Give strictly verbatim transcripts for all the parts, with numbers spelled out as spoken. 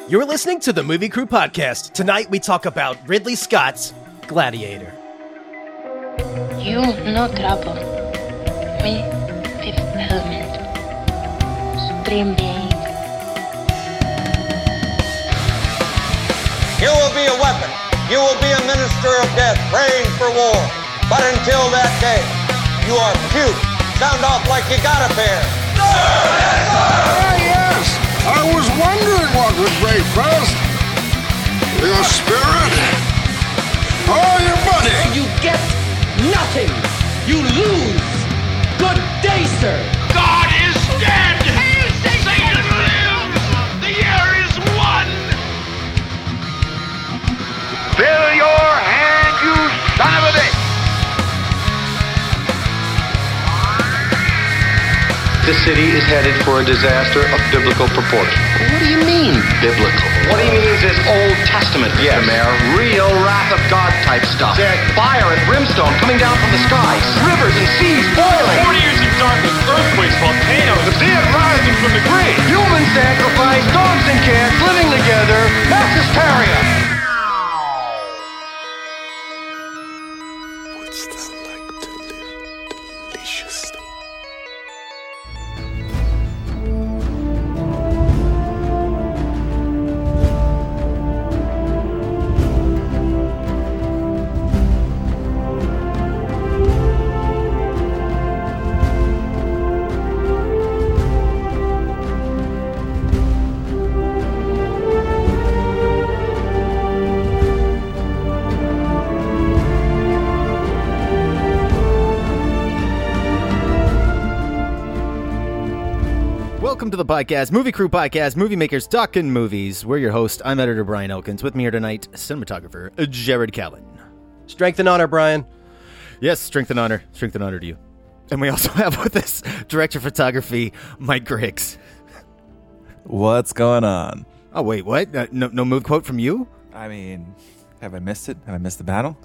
You're listening to the Movie Crew Podcast. Tonight we talk about Ridley Scott's Gladiator. You no trouble. Me, Fifth Element. Supreme Being. You will be a weapon. You will be a minister of death, praying for war. But until that day, you are cute. Sound off like you got a pair. Sir! Yes, sir! Ah, yes. I was wondering what would break first. Your spirit or your money? You get nothing. You lose. Good day, sir. God is dead. Satan lives. The year is won. Fill your hand, you son of a bitch. The city is headed for a disaster of biblical proportion. What do you mean, biblical? What he means is Old Testament, Mister Yes. Mayor. Real wrath of God type stuff. Sick. Fire and brimstone coming down from the skies. Rivers and seas boiling. Forty years of darkness, earthquakes, volcanoes, the dead rising from the grave. Human sacrifice, dogs and cats living together. Mass hysteria. What's that like to live deliciously? Welcome to the podcast, Movie Crew Podcast, Movie Makers Talking Movies. We're your host. I'm editor Brian Elkins. With me here tonight, cinematographer Jared Callen. Strength and honor, Brian. Yes, strength and honor. Strength and honor to you. And we also have with us director of photography, Mike Griggs. What's going on? Oh, wait, what? Uh, no, no move quote from you? I mean, have I missed it? Have I missed the battle?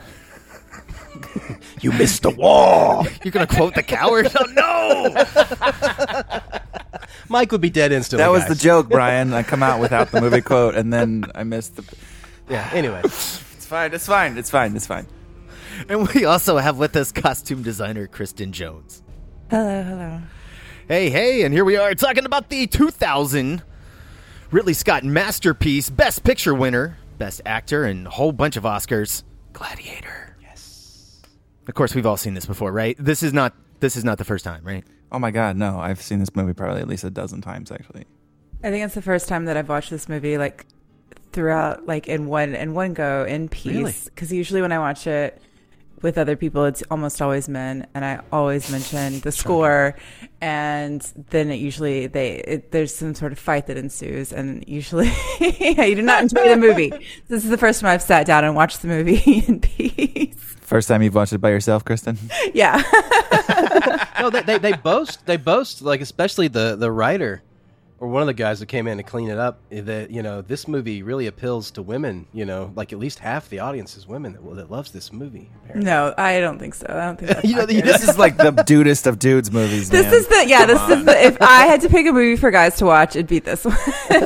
You missed the wall. You're going to quote the coward? Oh, no! Mike would be dead instantly. That was guys. the joke, Brian. I come out without the movie quote, and then I missed the... Yeah, anyway. It's fine, it's fine, it's fine, it's fine. And we also have with us costume designer Kristen Jones. Hello, hello. Hey, hey, and here we are talking about the two thousand Ridley Scott masterpiece, Best Picture winner, Best Actor, and a whole bunch of Oscars, Gladiator. Yes. Of course, we've all seen this before, right? This is not this is not the first time, right? Oh my god, no. I've seen this movie probably at least a dozen times, actually. I think it's the first time that I've watched this movie like throughout, like in one in one go in peace. Because usually when I watch it with other people, it's almost always men, and I always mention the score, and then it usually they it, there's some sort of fight that ensues, and usually I do not enjoy the movie. This is the first time I've sat down and watched the movie in peace. First time you've watched it by yourself, Kristen? Yeah. No, they, they they boast they boast like especially the the writer or one of the guys that came in to clean it up that you know this movie really appeals to women. You know, like at least half the audience is women that, that loves this movie. Apparently. No, I don't think so. I don't think that's You know, accurate. This is like the dudest of dudes movies, This man. is the yeah. This is the if I had to pick a movie for guys to watch, it'd be this one.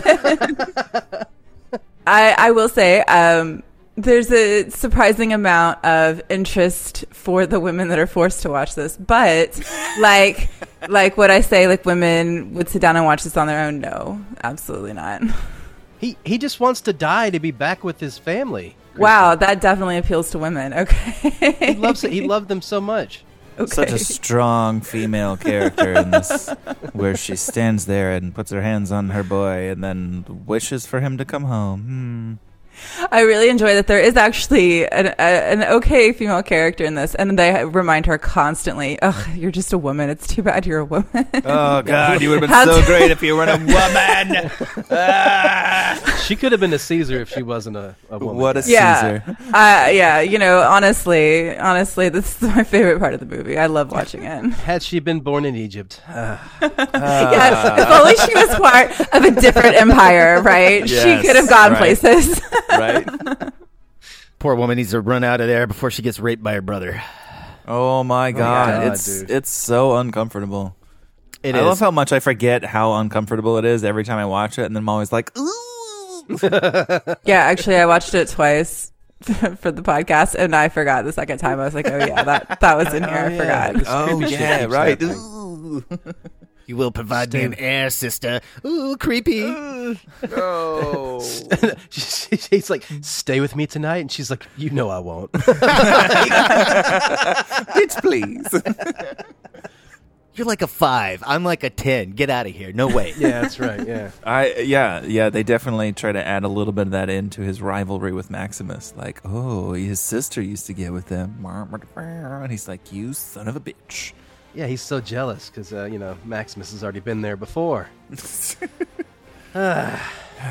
I I will say um, there's a surprising amount of interest for the women that are forced to watch this, but like like what I say, like women would sit down and watch this on their own. No, absolutely not. He he just wants to die to be back with his family. Wow, that definitely appeals to women. Okay, He loves it. He loved them so much. Okay. Such a strong female character in this, where she stands there and puts her hands on her boy and then wishes for him to come home. Hmm. I really enjoy that there is actually an, a, an okay female character in this, and they remind her constantly, "Ugh, you're just a woman. It's too bad you're a woman." Oh God, you would have been How so t- great if you weren't a woman. Ah. She could have been a Caesar if she wasn't a, a woman. What a Yeah, Caesar. uh, yeah. You know, honestly, honestly, this is my favorite part of the movie. I love watching it. Had she been born in Egypt? Uh, Yeah, if only she was part of a different empire, right? Yes, she could have gone right. places. Right? Poor woman needs to run out of there before she gets raped by her brother. Oh my God, God, it's dude. it's so uncomfortable. It I is. love how much I forget how uncomfortable it is every time I watch it, and then I'm always like, ooh. Yeah, actually, I watched it twice for the podcast, and I forgot the second time. I was like, oh yeah, that that was in here. Oh, I yeah. forgot. Oh, yeah, right. You will provide me an heir, sister. Ooh, creepy. Oh. she, she's like, stay with me tonight, and she's like, you know I won't. Bitch, please. You're like a five. I'm like a ten. Get out of here. No way. Yeah, that's right. Yeah. I yeah yeah they definitely try to add a little bit of that into his rivalry with Maximus. Like, oh, his sister used to get with him, and he's like, you son of a bitch. Yeah, he's so jealous because uh, you know Maximus has already been there before. Which I,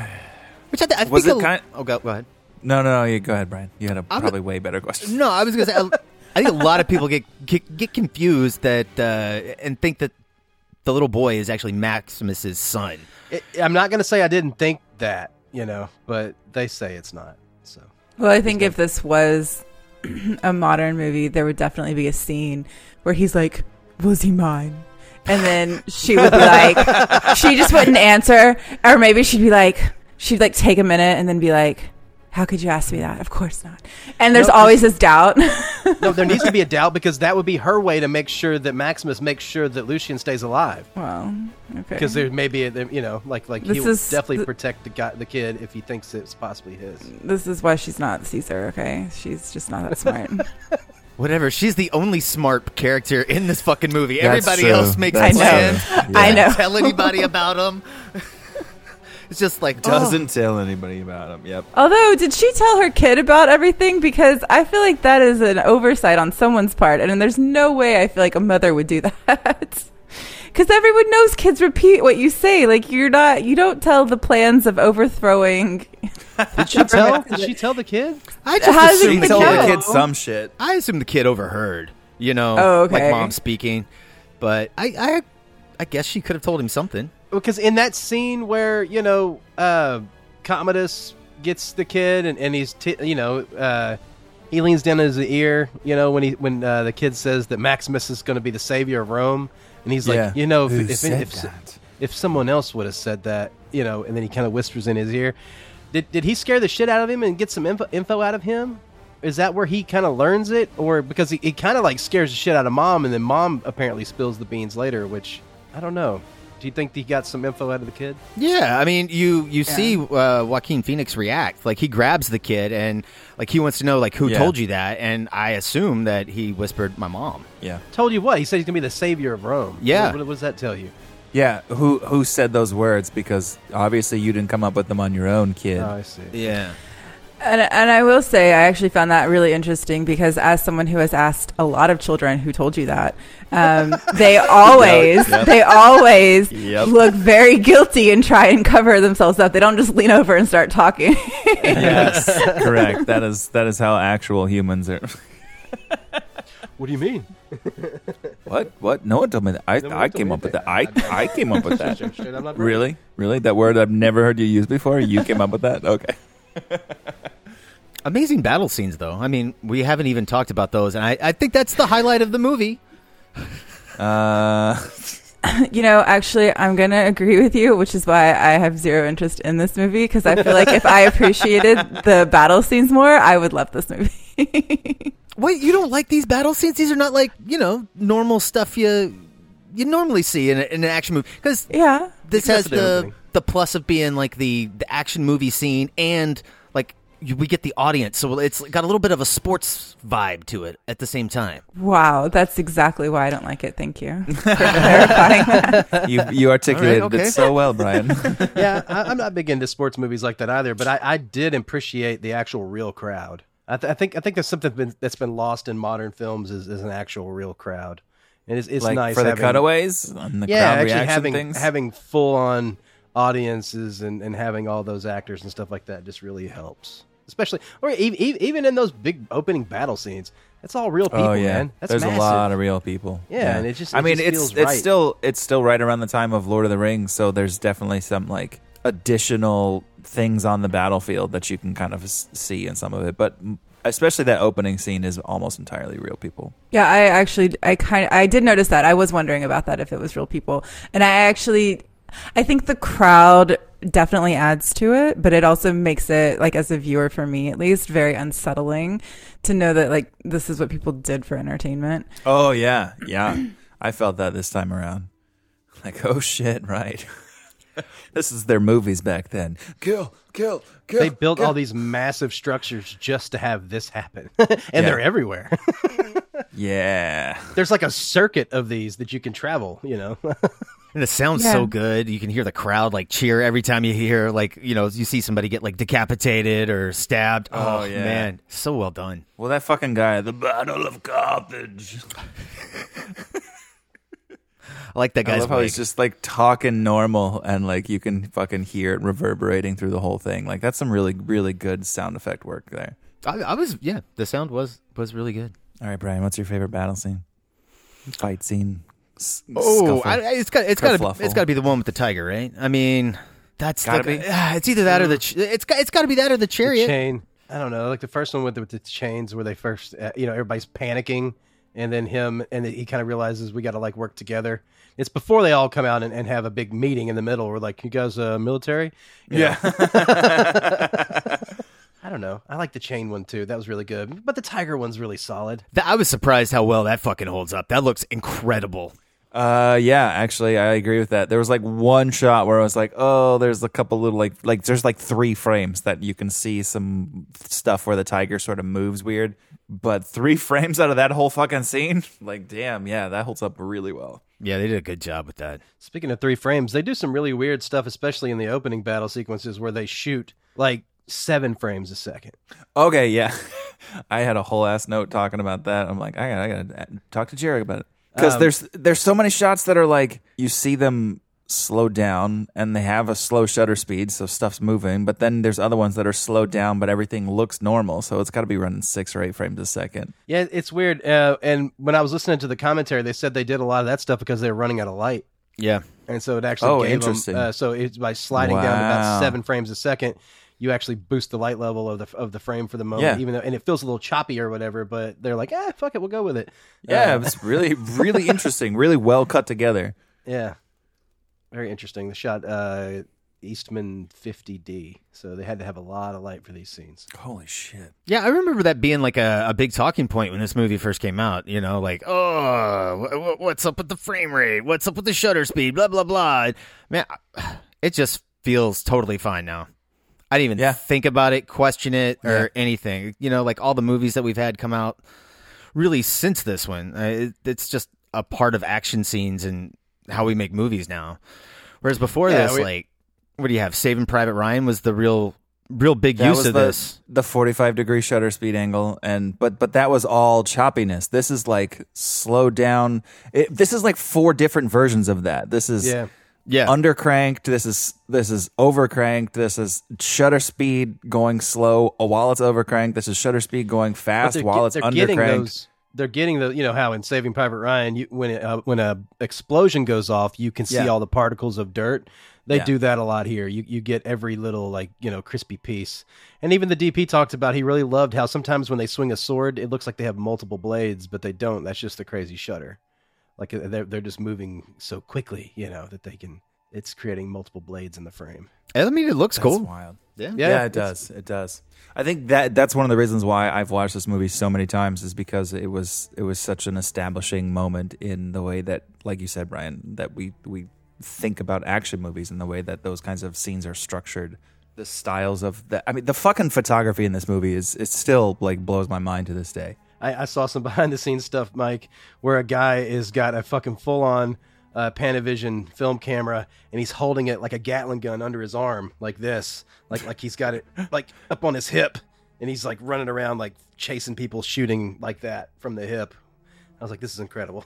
th- I Was think. it a- kind- oh, go, go ahead. No, no, no. You go ahead, Brian. You had a I'm probably way better question. No, I was going to say. I, I think a lot of people get get, get confused that uh, and think that the little boy is actually Maximus's son. It, I'm not going to say I didn't think that, you know, but they say it's not. So. Well, I think if this was a modern movie, there would definitely be a scene where he's like, was he mine? And then she would be like, she just wouldn't answer. Or maybe she'd be like, she'd like take a minute and then be like, how could you ask me that? Of course not. And there's No, always this doubt. No, there needs to be a doubt because that would be her way to make sure that Maximus makes sure that Lucian stays alive. Well, okay. Because there may be, a, you know, like like This he will is definitely the- protect the guy, the kid, if he thinks it's possibly his. This is why she's not Caesar, okay? She's just not that smart. Whatever. She's the only smart character in this fucking movie. That's Everybody true. else makes That's plans. true. Yeah. I know. Tell anybody about them. It's just like Doesn't tell anybody about him. Yep. Although, did she tell her kid about everything? Because I feel like that is an oversight on someone's part. And there's no way I feel like a mother would do that. Because everyone knows kids repeat what you say. Like, you're not, you don't tell the plans of overthrowing. Did she tell? Did she tell the kid? I just How does it assumed even the Tell know? the kid. kid some shit. I assumed the kid overheard. You know, Oh, okay. like mom speaking. But I, I, I guess she could have told him something. Because in that scene where you know uh, Commodus gets the kid and, and he's t- you know uh, he leans down his ear, you know when he when uh, the kid says that Maximus is going to be the savior of Rome, and he's Yeah. like, you know, Who if if, said if, that? if someone else would have said that, you know, and then he kind of whispers in his ear, did did he scare the shit out of him and get some info, info out of him? Is that where he kind of learns it, or because he, he kind of like scares the shit out of mom, and then mom apparently spills the beans later, which I don't know. Do you think he got some info out of the kid? Yeah, I mean, you you see uh, Joaquin Phoenix react. Like, he grabs the kid, and, like, he wants to know, like, who Yeah. told you that? And I assume that he whispered, my mom. Yeah. Told you what? He said he's gonna be the savior of Rome. Yeah. What, what does that tell you? Yeah. Who who said those words? Because obviously you didn't come up with them on your own, kid. Oh, I see. Yeah. And, and I will say, I actually found that really interesting because as someone who has asked a lot of children who told you that, um, they always, Yep. they always Yep. look very guilty and try and cover themselves up. They don't just lean over and start talking. Yes, correct. That is that is how actual humans are. What do you mean? What? What? No one told me that. I, No one I told came me up with that. that. I I came up with that. Sure, sure, I'm not right. Really? Really? That word I've never heard you use before? You came up with that? Okay. Amazing battle scenes, though. I mean, we haven't even talked about those, and I, I think that's the highlight of the movie. Uh, You know, actually, I'm going to agree with you, which is why I have zero interest in this movie because I feel like if I appreciated the battle scenes more, I would love this movie. Wait, you don't like these battle scenes? These are not like, you know, normal stuff you you normally see in, a, in an action movie. Because Yeah. this Except has for the the opening. the plus of being like the, the action movie scene, and like you, we get the audience, so it's got a little bit of a sports vibe to it at the same time. Wow, that's exactly why I don't like it. Thank you for clarifying that. you you articulated All right, okay. it so well, Brian. Yeah, I, I'm not big into sports movies like that either, but I, I did appreciate the actual real crowd. I, th- I think I think there's something been, that's been lost in modern films is, is an actual real crowd, and it's, it's like nice for the having, cutaways and the yeah, crowd actually reaction having things. having full on audiences and, and having all those actors and stuff like that just really helps. Especially, or even, even in those big opening battle scenes, that's all real people, oh yeah, man. That's there's massive. a lot of real people. Yeah, and it just- I it mean, just it's feels it's right. still it's still right around the time of Lord of the Rings, so there's definitely some like additional things on the battlefield that you can kind of s- see in some of it, but m- especially that opening scene is almost entirely real people. Yeah, I actually, I kind of, I did notice that. I was wondering about that if it was real people, and I actually I think the crowd definitely adds to it, but it also makes it, like, as a viewer, for me at least, very unsettling to know that, like, this is what people did for entertainment. Oh yeah, yeah. I felt that this time around. Like, oh shit, right. This is their movies back then. Kill, kill, kill. They built kill. all these massive structures just to have this happen. and Yeah. they're everywhere. Yeah. There's like a circuit of these that you can travel, you know. And it sounds Yeah. so good. You can hear the crowd like cheer every time you hear, like, you know, you see somebody get like decapitated or stabbed. Oh, Oh, yeah. man. So well done. Well, that fucking guy, the Battle of Carthage. I like that I guy's love how wig. he's just like talking normal and like you can fucking hear it reverberating through the whole thing. Like that's some really, really good sound effect work there. I, I was, yeah, the sound was was really good. All right, Brian, what's your favorite battle scene? Fight scene? S- Oh, scuffle? I, I- it's got it's got to Kerfluffle. it's got to be the one with the tiger, right? I mean, that's Gotta the, be? ah, it's either that or the ch- it's got it's got to be that or the The chariot. chain. I don't know. Like the first one with the, with the chains where they first, uh, you know, everybody's panicking. And then him, and he kind of realizes we got to like work together. It's before they all come out and, and have a big meeting in the middle. We're like, you guys, uh, military? You Yeah. know? I don't know. I like the chain one too. That was really good. But the tiger one's really solid. Th- I was surprised how well that fucking holds up. That looks incredible. Uh, yeah, actually, I agree with that. There was like one shot where I was like, oh, there's a couple little like like there's like three frames that you can see some stuff where the tiger sort of moves weird. But three frames out of that whole fucking scene, like, damn, yeah, that holds up really well. Yeah, they did a good job with that. Speaking of three frames, they do some really weird stuff, especially in the opening battle sequences where they shoot like seven frames a second. Okay, yeah, I had a whole ass note talking about that. I'm like, I gotta, I gotta talk to Jared about it because Um, there's there's so many shots that are like you see them slow down and they have a slow shutter speed, so stuff's moving. But then there's other ones that are slowed down, but everything looks normal, so it's got to be running six or eight frames a second. Yeah, it's weird. Uh, and when I was listening to the commentary, they said they did a lot of that stuff because they were running out of light. Yeah. And so it actually Oh, gave interesting. them, uh, so it's by sliding down to Wow. about seven frames a second, you actually boost the light level of the of the frame for the moment, Yeah. even though, and it feels a little choppy or whatever, but they're like, ah, fuck it, we'll go with it. Yeah, Uh, it's really really interesting, really well cut together. yeah. Very interesting. The shot uh, Eastman fifty D, so they had to have a lot of light for these scenes. Holy shit. Yeah, I remember that being like a, a big talking point when this movie first came out. You know, like, oh, wh- wh- what's up with the frame rate? What's up with the shutter speed? Blah, blah, blah. Man, it just feels totally fine now. I didn't even Yeah. think about it, question it, or Yeah. anything. You know, like all the movies that we've had come out really since this one, uh, it, it's just a part of action scenes and how we make movies now. Whereas before Yeah, this, we- like, what do you have? Saving Private Ryan was the real, real big That use was of the, this. the forty-five degree shutter speed angle, and but but that was all choppiness. This is like slowed down. It, this is like four different versions of that. This is Yeah. Yeah. undercranked. This is this is overcranked. This is shutter speed going slow while it's overcranked. This is shutter speed going But fast they're while get- it's they're getting undercranked. those. They're getting the, you know how in Saving Private Ryan, you, when it, uh, when a explosion goes off, you can see Yeah. all the particles of dirt. They Yeah. do that a lot here. You you get every little like you know crispy piece. And even the D P talked about he really loved how sometimes when they swing a sword, it looks like they have multiple blades, but they don't. That's just the crazy shutter. Like uh, they're they're just moving so quickly, you know, that they can. It's creating multiple blades in the frame. I mean, it looks That's cool. wild. Yeah. Yeah, Yeah, it does. It does. I think that that's one of the reasons why I've watched this movie so many times is because it was it was such an establishing moment in the way that, like you said, Brian, that we we think about action movies and the way that those kinds of scenes are structured. The styles of that. I mean, the fucking photography in this movie is it still like blows my mind to this day. I, I saw some behind the scenes stuff, Mike, where a guy is got a fucking full on uh, Panavision film camera, and he's holding it like a Gatling gun under his arm, like this, like like he's got it like up on his hip, and he's like running around like chasing people, shooting like that from the hip. I was like, this is incredible.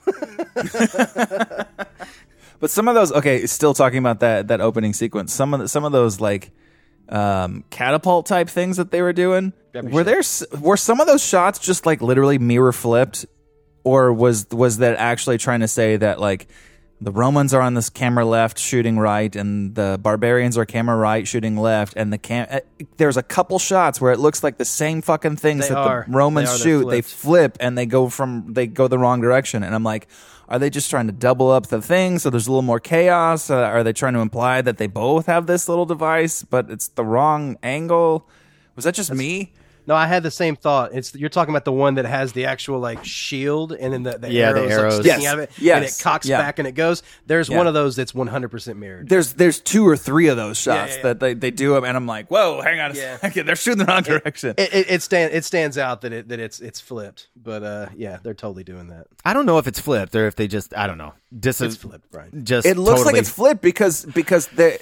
But some of those, okay, still talking about that that opening sequence. Some of the, some of those like um, catapult type things that they were doing. Grab your Were shit. there s- were some of those shots just like literally mirror flipped, or was was that actually trying to say that like the Romans are on this camera left shooting right, and the barbarians are camera right shooting left, and the cam uh, there's a couple shots where it looks like the same fucking things They that are. the Romans They are. They're shoot. They flipped. flip and they go from they go the wrong direction, and I'm like, are they just trying to double up the thing so there's a little more chaos? Uh, are they trying to imply that they both have this little device, but it's the wrong angle? Was that just That's, me? No, I had the same thought. It's you're talking about the one that has the actual like shield, and then the, the yeah, arrows, the arrows. Like, sticking yes. out of it, yes. and it cocks yeah. back and it goes. There's yeah. one of those that's one hundred percent mirrored. There's there's two or three of those shots yeah, yeah, yeah. that they, they do them, and I'm like, whoa, hang on a yeah. second, they're shooting the wrong direction. It it, it, stand, it stands out that it that it's it's flipped, but uh, yeah, they're totally doing that. I don't know if it's flipped or if they just I don't know. Dis- it's flipped, Brian. Just it looks totally... like it's flipped because because they.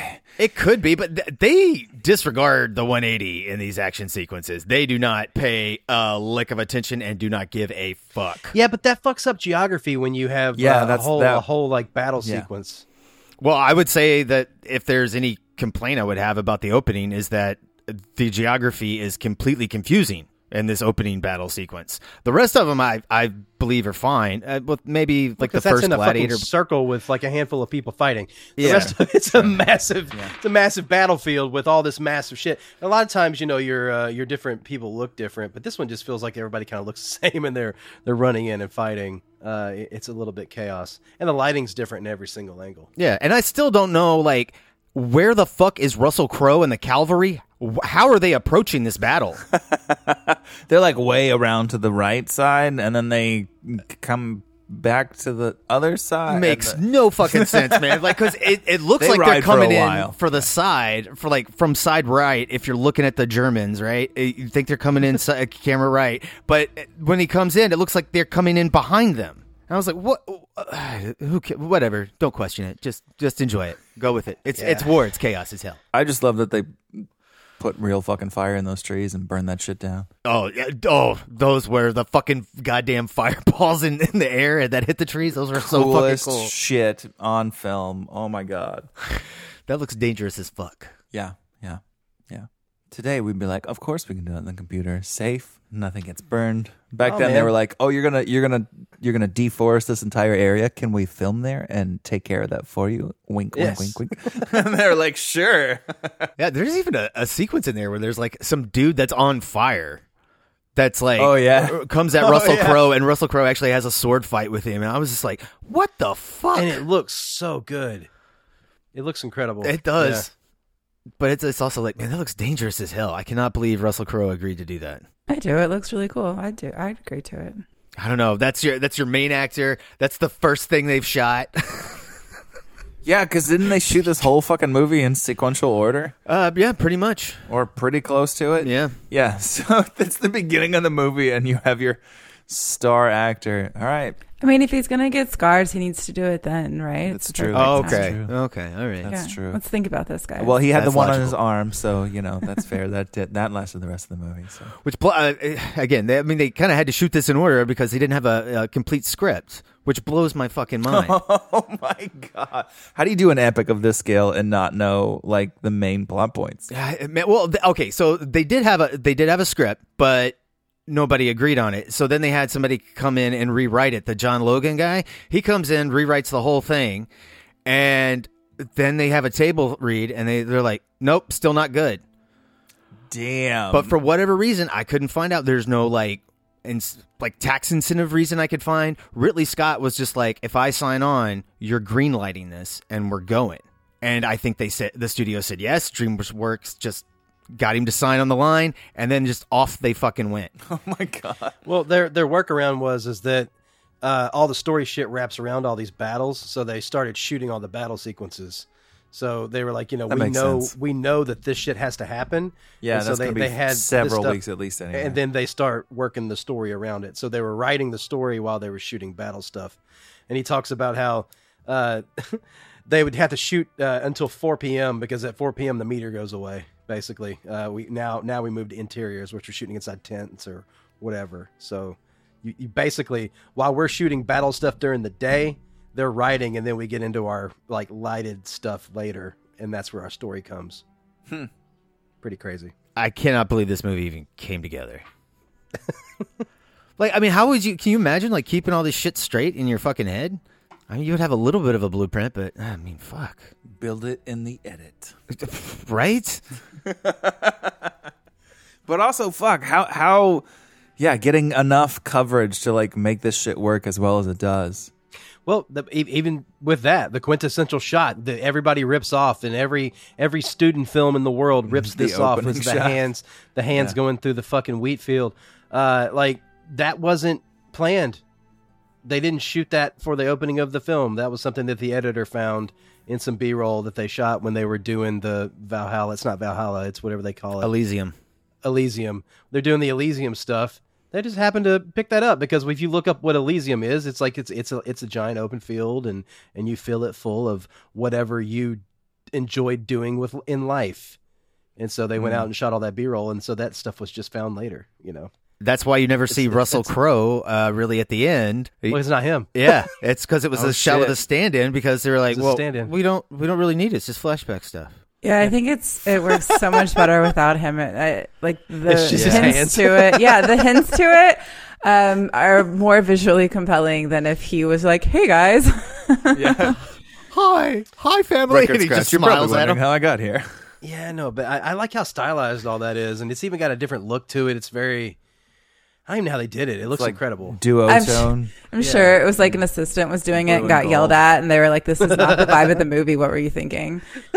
It could be, but th- they disregard the one eighty in these action sequences. They do not pay a lick of attention and do not give a fuck. Yeah, but that fucks up geography when you have yeah, uh, that's a whole that. a whole like battle Yeah. sequence. Well, I would say that if there's any complaint I would have about the opening is that the geography is completely confusing in this opening battle sequence. The rest of them, I I believe, are fine. Uh, with maybe like the that's first in a Gladiator fucking circle with like a handful of people fighting. The Yeah. rest of it's a massive, yeah. it's a massive battlefield with all this massive shit. A lot of times, you know, your uh, your different people look different, but this one just feels like everybody kind of looks the same, and they're they're running in and fighting. Uh, it, it's a little bit chaos, and the lighting's different in every single angle. Yeah, and I still don't know like where the fuck is Russell Crowe and the cavalry? How are they approaching this battle? They're like way around to the right side, and then they come back to the other side. Makes the... no fucking sense, man. Like, because it, it looks they like they're coming for in while. for the side, for like from side right. If you're looking at the Germans, right, you think they're coming in side, camera right, but when he comes in, it looks like they're coming in behind them. And I was like, what? Who? Whatever. Don't question it. Just, just enjoy it. Go with it. It's, yeah. it's war. It's chaos as hell. I just love that they put real fucking fire in those trees and burn that shit down. Oh, yeah. Oh, those were the fucking goddamn fireballs in, in the air that hit the trees. Those were so Coolest fucking cool. Shit on film. Oh my god, that looks dangerous as fuck. Yeah, yeah, yeah. Today we'd be like, of course we can do it on the computer. Safe. Nothing gets burned. Back oh, then man. they were like, "Oh, you're gonna, you're gonna, you're gonna deforest this entire area. Can we film there and take care of that for you?" Wink, yes. wink, wink, wink. And they're like, "Sure." Yeah, there's even a, a sequence in there where there's like some dude that's on fire. That's like, oh yeah, comes at oh, Russell yeah. Crowe, and Russell Crowe actually has a sword fight with him, and I was just like, "What the fuck?" And it looks so good. It looks incredible. It does. Yeah. But it's it's also like, man, that looks dangerous as hell. I cannot believe Russell Crowe agreed to do that. I do. It looks really cool. I do. I'd agree to it. I don't know. That's your that's your main actor. That's the first thing they've shot. Yeah, because didn't they shoot this whole fucking movie in sequential order? Uh, yeah, pretty much, or pretty close to it. Yeah, yeah. So that's the beginning of the movie, and you have your star actor. All right. I mean, if he's gonna get scars, he needs to do it then, right? That's true. Oh, okay. That's true. Okay. All right. That's yeah. true. Let's think about this, guys. Well, he had that's the one logical. on his arm, so you know that's fair. That did, that lasted the rest of the movie. So. Which uh, again, they, I mean, they kind of had to shoot this in order because they didn't have a, a complete script, which blows my fucking mind. Oh my god! How do you do an epic of this scale and not know like the main plot points? Uh, well, okay, so they did have a they did have a script, but nobody agreed on it. So then they had somebody come in and rewrite it. The John Logan guy, he comes in, rewrites the whole thing, and then they have a table read, and they they're like, nope, still not good. Damn. But for whatever reason, I couldn't find out. There's no like, in, like tax incentive reason I could find. Ridley Scott was just like, if I sign on, you're greenlighting this, and we're going. And I think they said the studio said yes. DreamWorks just got him to sign on the line, and then just off they fucking went. Oh my god! Well, their their workaround was is that uh, all the story shit wraps around all these battles, so they started shooting all the battle sequences. So they were like, you know, that we makes know sense. we know that this shit has to happen. Yeah, and so that's they, gonna be they had several this stuff, weeks at least anyway. And then they start working the story around it. So they were writing the story while they were shooting battle stuff. And he talks about how uh, they would have to shoot uh, until four p.m. because at four p.m. the meter goes away. Basically, uh, we now now we moved to interiors, which we're shooting inside tents or whatever. So you, you basically, while we're shooting battle stuff during the day, they're writing, and then we get into our like lighted stuff later, and that's where our story comes. Hmm. Pretty crazy. I cannot believe this movie even came together. Like, I mean, how would you? Can you imagine like keeping all this shit straight in your fucking head? I mean, you would have a little bit of a blueprint, but I mean, fuck. Build it in the edit. Right? But also, fuck, how, how, yeah, getting enough coverage to, like, make this shit work as well as it does. Well, the, e- even with that, the quintessential shot that everybody rips off, and every every student film in the world rips The this off, opening was the shot. hands, the hands Yeah. going through the fucking wheat field. Uh, like that wasn't planned. They didn't shoot that for the opening of the film. That was something that the editor found in some B-roll that they shot when they were doing the Valhalla. It's not Valhalla. It's whatever they call it. Elysium. Elysium. They're doing the Elysium stuff. They just happened to pick that up because if you look up what Elysium is, it's like it's it's a it's a giant open field, and and you fill it full of whatever you enjoyed doing with in life. And so they went Mm. out and shot all that B-roll, and so that stuff was just found later. You know, That's why you never see It's- Russell it's- Crowe uh, really at the end. well, it's not him. Yeah, it's because it was Oh, a shot with shit. a stand-in because they were like, It's a well, stand-in. we don't we don't really need it. It's just flashback stuff. Yeah, I think it's it works so much better without him. It, I, like the It's just his hints hands. to it, yeah, the hints to it um, are more visually compelling than if he was like, "Hey guys." Yeah. Hi, hi, family. Record And he scratch. just You're probably smiles at wondering him. how I got here. Yeah, no, but I, I like how stylized all that is, and it's even got a different look to it. It's very, I don't even know how they did it. It looks like incredible. Duo I'm, tone. I'm sure it was like an assistant was doing it Blue and got and yelled gold. at, and they were like, "This is not the vibe of the movie. What were you thinking?"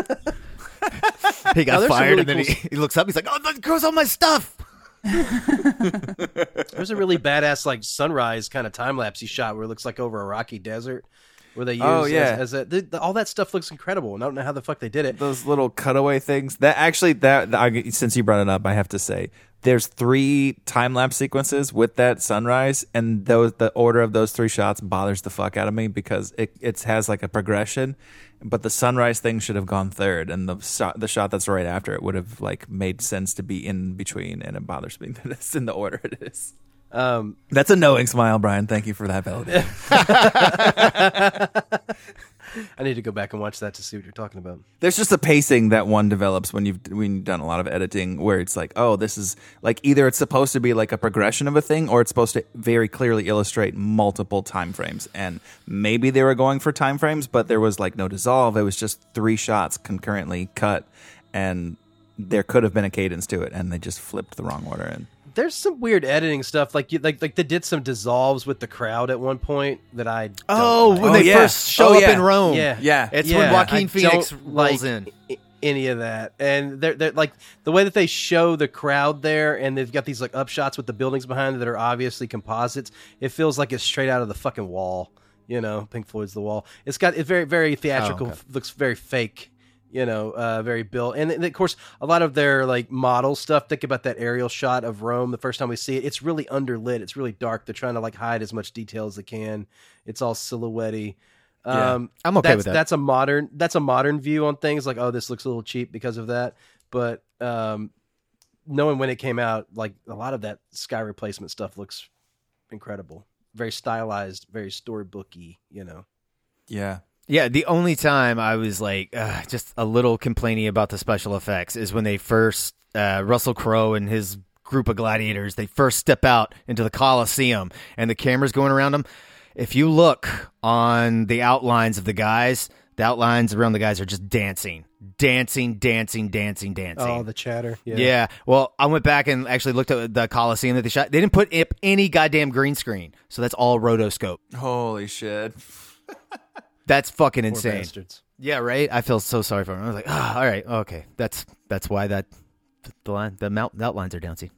He got Now, there's some fired, really and then cool he, he looks up. He's like, "Oh, that goes on my stuff." There's a really badass like sunrise kind of time lapse he shot where it looks like over a rocky desert, where they use Oh, yeah. as, as a the, the, all that stuff looks incredible, and I don't know how the fuck they did it. Those little cutaway things. That actually, that I, since you brought it up, I have to say there's three time lapse sequences with that sunrise, and those the order of those three shots bothers the fuck out of me because it it has like a progression, but the sunrise thing should have gone third, and the shot the shot that's right after it would have like made sense to be in between, and it bothers me that it's in the order it is. Um, That's a knowing smile, Brian. Thank you for that validation. I need to go back and watch that to see what you're talking about. There's just a pacing that one develops when you've when you've done a lot of editing, where it's like, oh, this is like either it's supposed to be like a progression of a thing, or it's supposed to very clearly illustrate multiple time frames. And maybe they were going for time frames, but there was like no dissolve. It was just three shots concurrently cut, and there could have been a cadence to it, and they just flipped the wrong order. And There's some weird editing stuff, like you, like like they did some dissolves with the crowd at one point that I don't Oh, like. when Oh, they yeah. first show Oh, up yeah. in Rome. Yeah. yeah, It's Yeah, when Joaquin I Phoenix don't rolls like in. i- any of that, and they're they're like the way that they show the crowd there, and they've got these like upshots with the buildings behind it that are obviously composites. It feels like it's straight out of the fucking Wall. You know, Pink Floyd's The Wall. It's got it's very very theatrical. Oh, okay. Looks very fake. You know, uh, very built, and of course, a lot of their like model stuff. Think about that aerial shot of Rome. The first time we see it, it's really underlit. It's really dark. They're trying to like hide as much detail as they can. It's all silhouette-y. Yeah. Um, I'm okay that's, with that. That's a modern. That's a modern view on things. Like, oh, this looks a little cheap because of that. But um, knowing when it came out, like a lot of that sky replacement stuff looks incredible. Very stylized. Very storybooky. You know. yeah. Yeah, the only time I was like uh, just a little complaining about the special effects is when they first uh, Russell Crowe and his group of gladiators, they first step out into the Colosseum and the camera's going around them. If you look on the outlines of the guys, the outlines around the guys are just dancing, dancing, dancing, dancing, dancing. Oh, the chatter. Yeah. Yeah. Well, I went back and actually looked at the Coliseum that they shot. They didn't put up any goddamn green screen, so that's all rotoscope. Holy shit. That's fucking Poor insane. bastards. Yeah, right. I feel so sorry for him. I was like, oh, all right, okay, that's that's why that the line the mount, outlines are down. See,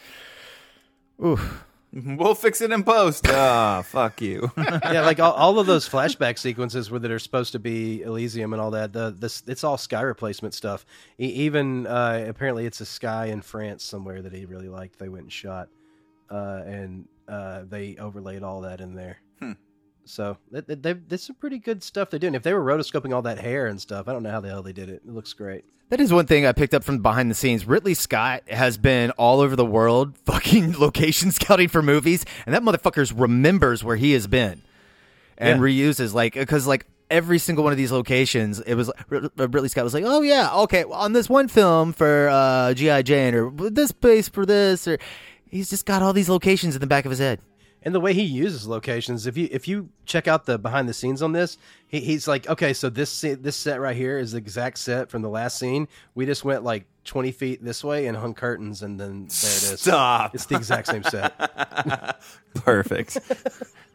ooh, We'll fix it in post. Ah, fuck you. Yeah, like all, all of those flashback sequences where that are supposed to be Elysium and all that. The this it's all sky replacement stuff. E- even uh, apparently, it's a sky in France somewhere that he really liked. They went and shot, uh, and uh, they overlaid all that in there. Hmm. So they, they, they, that's some pretty good stuff they're doing. If they were rotoscoping all that hair and stuff, I don't know how the hell they did it. It looks great. that is one thing I picked up from behind the scenes. Ridley Scott has been all over the world, fucking location scouting for movies, and that motherfucker remembers where he has been, and Yeah. reuses like because like. Every single one of these locations, it was Ridley Scott was like, "Oh yeah, okay, well, on this one film for uh, G I. Jane, or this place for this," or he's just got all these locations in the back of his head. And the way he uses locations, if you if you check out the behind the scenes on this, he, he's like, okay, so this se- this set right here is the exact set from the last scene. We just went like twenty feet this way and hung curtains, and then there it is. Stop. It's the exact same set. Perfect.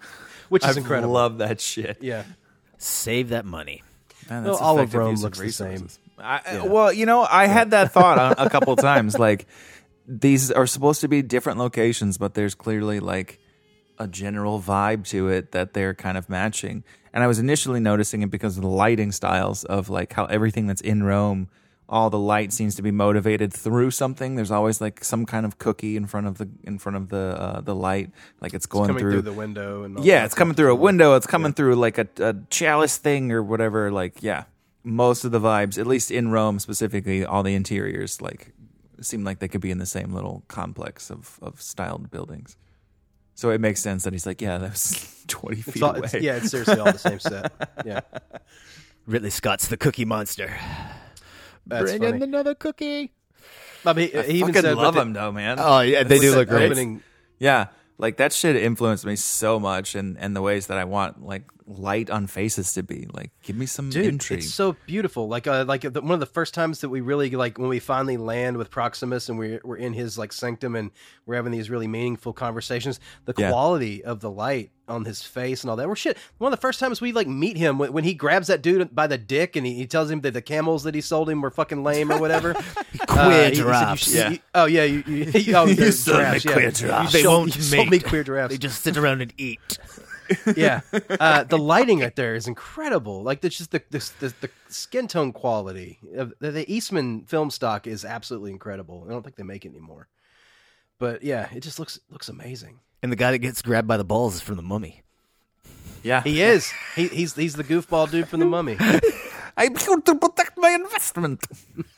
which is I incredible. love that shit. Yeah. Save that money. Man, Well, that's all of effective Rome use looks the same. resources. I, Yeah. Well, you know, I had that thought a, a couple of times. Like, these are supposed to be different locations, but there's clearly like a general vibe to it that they're kind of matching. And I was initially noticing it because of the lighting styles of like how everything that's in Rome, all the light seems to be motivated through something. There's always like some kind of cookie in front of the in front of the uh, the light, like it's going It's coming through, through the window and all yeah, that it's coming stuff. through a window. It's coming through like a, a chalice thing or whatever. Like, yeah, most of the vibes, at least in Rome specifically, all the interiors like seem like they could be in the same little complex of of styled buildings. So it makes sense that he's like, yeah, that was twenty feet It's all, away. it's, yeah, it's seriously all the same set. Yeah, Ridley Scott's the Cookie Monster. that's Bring funny. in another cookie. I mean, he, I he even fucking said love with him though, man. Oh yeah, they with do the look great. opening- Yeah, like that shit influenced me so much, and and the ways that I want like light on faces to be. Like, give me some Dude, intrigue. it's so beautiful. Like, uh, like the, one of the first times that we really like when we finally land with Proximus and we're we're in his like sanctum and we're having these really meaningful conversations. The Yeah. quality of the light on his face and all that. We're shit. One of the first times we like meet him when, when he grabs that dude by the dick and he, he tells him that the camels that he sold him were fucking lame or whatever. Queer he- he said, you giraffes. should- Yeah. you- oh yeah, you, you, you, oh, they're sold me giraffes, yeah. queer You giraffes. They sold- won't you sold me mate. queer giraffes. They just sit around and eat. Yeah, uh, the lighting right there is incredible. Like, it's just the the, the, the skin tone quality. Of, the, the Eastman film stock is absolutely incredible. I don't think they make it anymore, but yeah, it just looks looks amazing. And the guy that gets grabbed by the balls is from The Mummy. yeah, He is. He, he's he's the goofball dude from The Mummy. I'm here to protect my investment.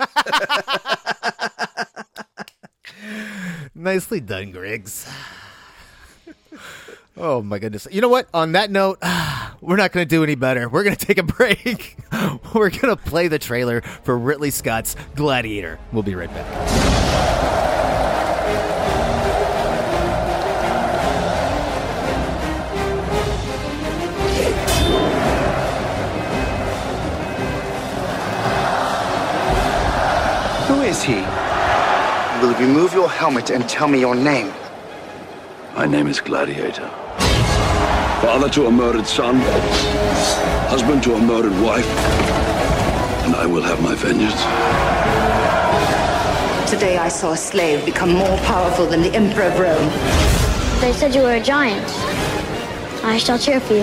Nicely done, Griggs. Oh my goodness. You know what? On that note, we're not going to do any better. We're going to take a break. We're going to play the trailer for Ridley Scott's Gladiator. We'll be right back. Who is he? Will you remove your helmet and tell me your name? My name is Gladiator. Father to a murdered son, husband to a murdered wife, and I will have my vengeance. Today I saw a slave become more powerful than the Emperor of Rome. They said you were a giant. I shall cheer for you.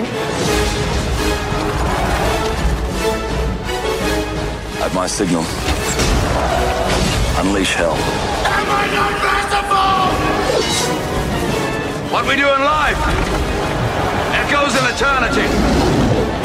At my signal, unleash hell. Am I not merciful? What we do in life echoes in eternity.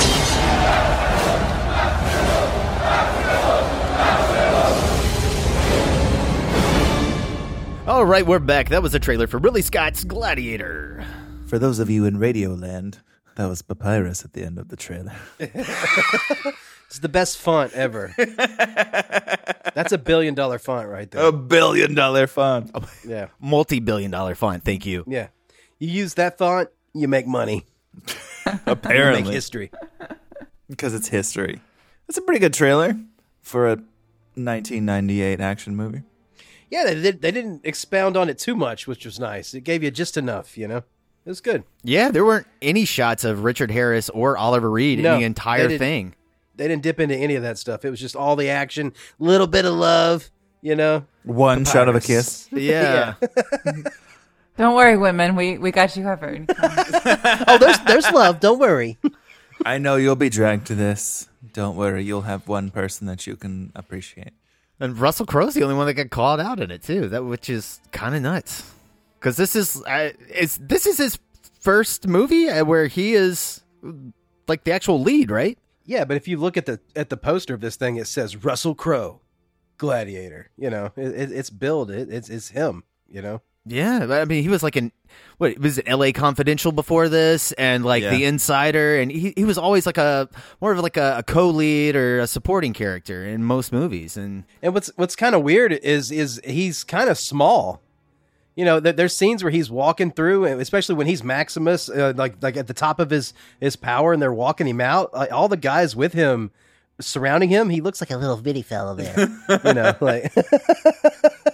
All right, we're back. That was a trailer for Ridley Scott's Gladiator. For those of you in Radio Land, that was Papyrus at the end of the trailer. It's the best font ever. That's a billion dollar font right there. A billion dollar font. Yeah, Multi-billion dollar font. Thank you. yeah. You use that font, you make money. Apparently. You make history. Because it's history. That's a pretty good trailer for a nineteen ninety-eight action movie. Yeah, they did. They didn't expound on it too much, which was nice. It gave you just enough, you know. It was good. Yeah, there weren't any shots of Richard Harris or Oliver Reed No, in the entire they didn't- thing. They didn't dip into any of that stuff. It was just all the action, little bit of love, you know. One shot of a kiss. Yeah. Don't worry, women. We we got you covered. Oh, there's there's love. Don't worry. I know you'll be dragged to this. Don't worry, you'll have one person that you can appreciate. And Russell Crowe's the only one that got called out in it too. That which is kind of nuts. Because this is uh, is this is his first movie uh, where he is like the actual lead, right? Yeah, but if you look at the at the poster of this thing, it says Russell Crowe, Gladiator. You know, it, it, it's billed. It, it's it's him. You know. Yeah, I mean, he was like in what was it, L A Confidential before this, and like Yeah. The Insider, and he he was always like a more of like a, a co-lead or a supporting character in most movies. And And what's what's kind of weird is is he's kind of small. You know, there, there's scenes where he's walking through, and especially when he's Maximus, uh, like like at the top of his his power, and they're walking him out. Like, all the guys with him, surrounding him, he looks like a little bitty fellow there. You know, like Well,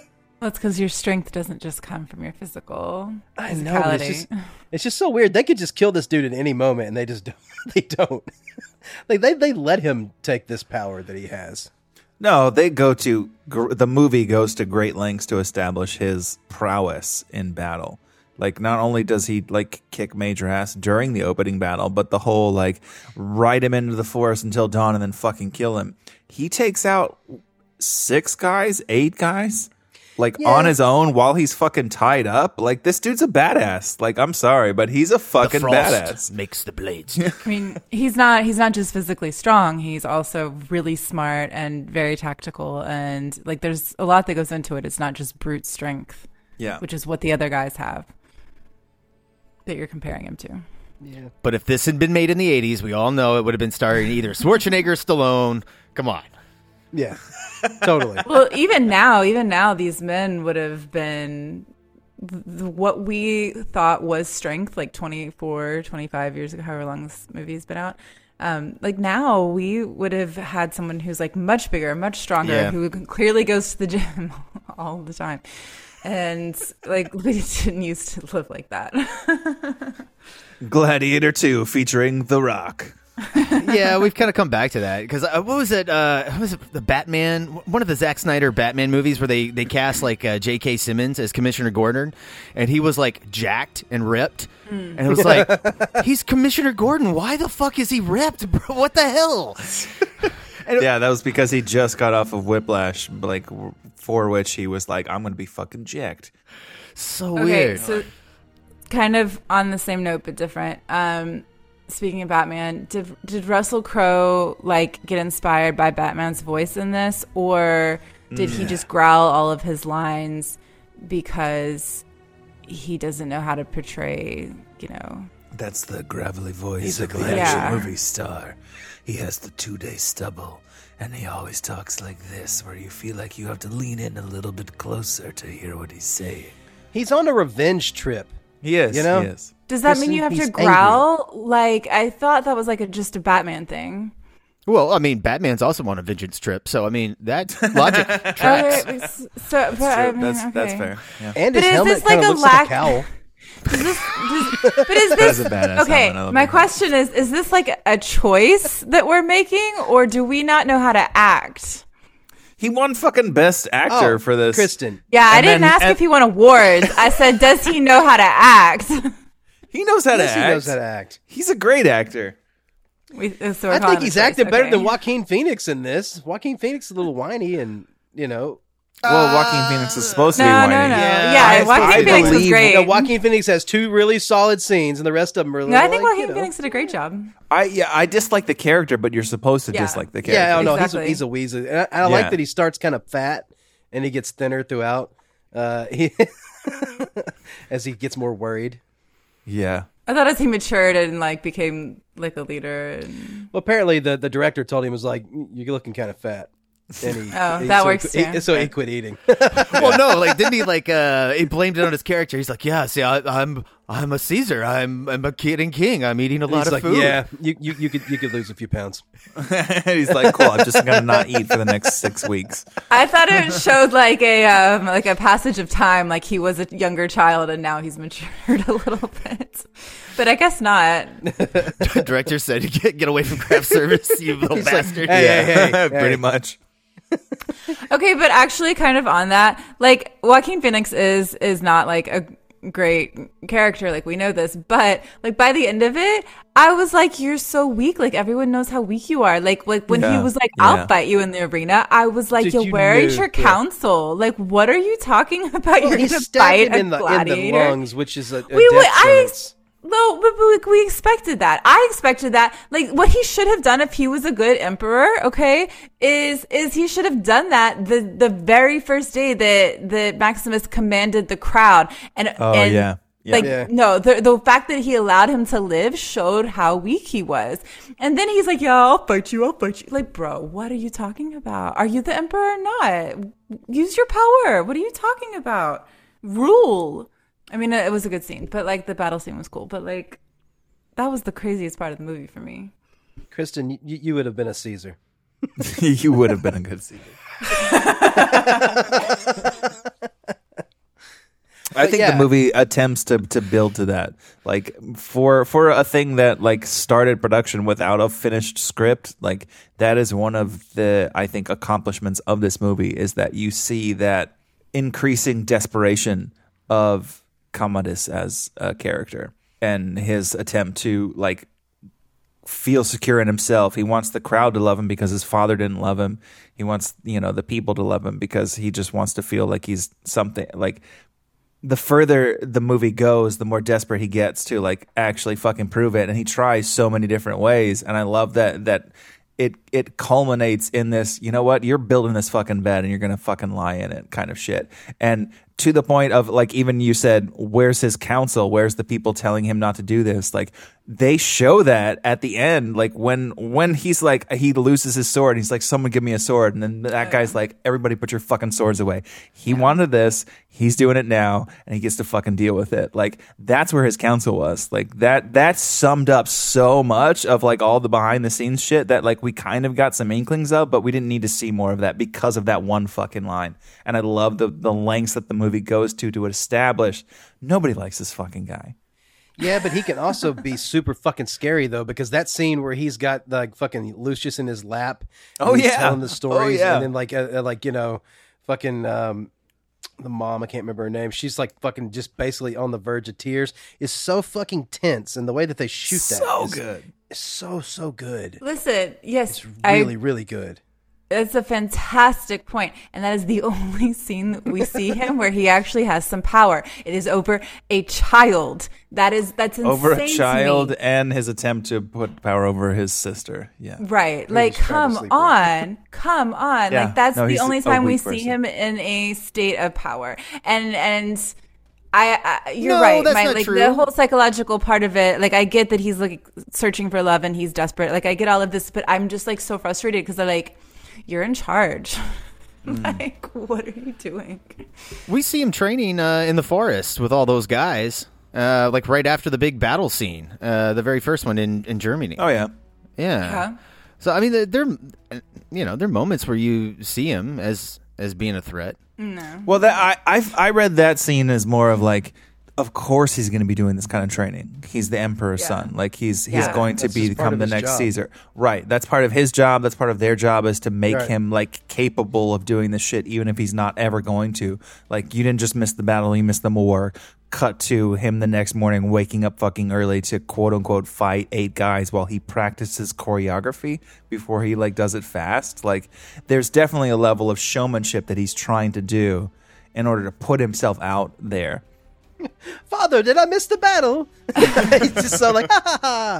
That's because your strength doesn't just come from your physical I know. But it's just, it's just so weird. They could just kill this dude at any moment, and they just don't. They don't. Like they they let him take this power that he has. No, they go to the movie goes to great lengths to establish his prowess in battle. Like, not only does he like kick major ass during the opening battle, but the whole like ride him into the forest until dawn and then fucking kill him. He takes out six guys, eight guys, like yeah. on his own while he's fucking tied up. Like, this dude's a badass. Like, I'm sorry, but he's a fucking the frost badass. Makes the blades. I mean, he's not he's not just physically strong. He's also really smart and very tactical. And like, there's a lot that goes into it. It's not just brute strength. Yeah, which is what the other guys have that you're comparing him to. Yeah. But if this had been made in the eighties, we all know it would have been starring either Schwarzenegger or Stallone. Come on. Yeah, totally. Well, even now, even now, these men would have been th- what we thought was strength like twenty-four, twenty-five years ago, however long this movie's been out. Um, like now, we would have had someone who's like much bigger, much stronger, yeah. who clearly goes to the gym all the time. And like we didn't used to live like that. Gladiator two featuring The Rock. Yeah, we've kind of come back to that because uh, what was it? Uh, what was it? The Batman, one of the Zack Snyder Batman movies where they they cast like uh, J K. Simmons as Commissioner Gordon, and he was like jacked and ripped, mm. and it was like he's Commissioner Gordon. Why the fuck is he ripped, bro? What the hell? And yeah, that was because he just got off of Whiplash, like for which he was like, "I'm going to be fucking jacked." So okay, weird. So, kind of on the same note but different. Um, speaking of Batman, did did Russell Crowe like get inspired by Batman's voice in this, or did he just growl all of his lines because he doesn't know how to portray, you know? That's the gravelly voice He's of a the gladiator. action Yeah. movie star. He has the two-day stubble, and he always talks like this, where you feel like you have to lean in a little bit closer to hear what he's saying. He's on a revenge trip. He is. You know? He is. Does that Kristen, mean you have to he's growl? Like, I thought that was like a, just a Batman thing. Well, I mean, Batman's also on a vengeance trip, so I mean that logic tracks. Okay, so, but, I mean, that's okay. that's fair. Yeah. And But his is helmet this like kind of a looks lack- like a cowl. Is this, does, but is That this is a badass okay? helmet. I love My that. question is: is this like a choice that we're making, or do we not know how to act? He won fucking best actor Oh, for this. Kristen. Yeah, I And didn't then- ask and- if he won awards. I said, does he know how to act? He knows how to Yes, act. he knows how to act. He's a great actor. we, so we're I calling think it he's a choice. acted better Okay. than Joaquin Phoenix in this. Joaquin Phoenix is a little whiny, and you know. Well, Joaquin Phoenix is supposed to No, be no, whiny. no. Yeah, Yeah, I- Joaquin I Phoenix was believe- great. You know, Joaquin Phoenix has two really solid scenes, and the rest of them are. No, I think like, Joaquin you know. Phoenix did a great job. I yeah, I dislike the character, but you're supposed to Yeah. dislike the character. Yeah, oh, no, Exactly. he's a, he's a weasel. And I, I Yeah. like that he starts kind of fat and he gets thinner throughout. Uh, he as he gets more worried. Yeah. I thought as he matured and like became like a leader. And... Well, apparently the, the director told him, was like, "You're looking kind of fat." And he, Oh, he- that so works he, too. So he quit eating. Well, no, like didn't he like uh he blamed it on his character? He's like, yeah, see, I, I'm I'm a Caesar. I'm I'm a kid and king. I'm eating a lot He's of like, food. "Yeah, you, you you could you could lose a few pounds." He's like, cool, I'm just gonna not eat for the next six weeks. I thought it showed like a um, like a passage of time, like he was a younger child and now he's matured a little bit. But I guess not. The director said, "Get get away from craft service, you little He's like, bastard." "Hey, Yeah, hey, hey, hey." pretty much. Okay, but actually, kind of on that, like Joaquin Phoenix is is not like a great character, like we know this, but like by the end of it, I was like, "You're so weak! Like everyone knows how weak you are." Like like when he Yeah, was like, yeah. "I'll fight you in the arena," I was like, Did "Yo, you where is know- your yeah. counsel? Like, what are you talking about? Well, You're he gonna stabbed fight him a in the, in the gladiator?" lungs, which is a, a We- we- death I- sentence. No, but, but like, we expected that. I expected that. Like what he should have done if he was a good emperor, okay, is is he should have done that the the very first day that that Maximus commanded the crowd. And Oh, and, yeah. Yeah. Like Yeah. no, the the fact that he allowed him to live showed how weak he was. And then he's like, "Yeah, I'll fight you. I'll fight you." Like, bro, what are you talking about? Are you the emperor or not? Use your power. What are you talking about? Rule. I mean, it was a good scene, but like the battle scene was cool. But like, that was the craziest part of the movie for me. Kristen, you, you would have been a Caesar. You would have been a good Caesar. I think yeah. the movie attempts to, to build to that. Like for for a thing that like started production without a finished script, like that is one of the I think accomplishments of this movie is that you see that increasing desperation of Commodus as a character and his attempt to like feel secure in himself. He wants the crowd to love him because his father didn't love him. He wants, you know, the people to love him because he just wants to feel like he's something. Like the further the movie goes, the more desperate he gets to like actually fucking prove it. And he tries so many different ways. And I love that that it it culminates in this, you know what, you're building this fucking bed and you're gonna fucking lie in it kind of shit. And to the point of like, even you said, where's his counsel? Where's the people telling him not to do this? Like they show that at the end, like when when he's like, he loses his sword and he's like, someone give me a sword. And then that guy's like, everybody put your fucking swords away. He yeah. wanted this. He's doing it now and he gets to fucking deal with it. Like that's where his counsel was. Like that, that summed up so much of like all the behind the scenes shit that like we kind of got some inklings of, but we didn't need to see more of that because of that one fucking line. And I love the, the lengths that the movie goes to to establish nobody likes this fucking guy. Yeah, but he can also be super fucking scary though, because that scene where he's got like fucking Lucius in his lap. Oh he's yeah, telling the stories, oh, yeah. and then like uh, like you know, fucking um, the mom, I can't remember her name. She's like fucking just basically on the verge of tears. Is so fucking tense, and the way that they shoot that so is, good, is so so good. Listen, yes, it's really I, really good. It's a fantastic point, and that is the only scene that we see him where he actually has some power. It is over a child. That is that's insane over a child to me. And his attempt to put power over his sister. Yeah, right. Like, come on, come on. Yeah. Like that's no, the only time we person. see him in a state of power, and and. I, I you're no, right. That's My, not like true. the whole psychological part of it, like I get that he's like searching for love and he's desperate. Like I get all of this, but I'm just like so frustrated because they're like, you're in charge. Mm. Like, what are you doing? We see him training uh, in the forest with all those guys, uh, like right after the big battle scene, uh, the very first one in, in Germany. Oh yeah, yeah. yeah. So I mean, there, there, you know, there are moments where you see him as as being a threat. No. Well, that I I've, I read that scene as more of like, of course he's going to be doing this kind of training. He's the emperor's yeah. son. Like he's he's yeah. going to That's be, become the next job. Caesar. Right. That's part of his job. That's part of their job is to make right. him like capable of doing this shit, even if he's not ever going to. Like you didn't just miss the battle, you missed the war. Cut to him the next morning waking up fucking early to quote unquote fight eight guys while he practices choreography before he like does it fast. Like there's definitely a level of showmanship that he's trying to do in order to put himself out there. Father, did I miss the battle? He's just so like, ha ha ha.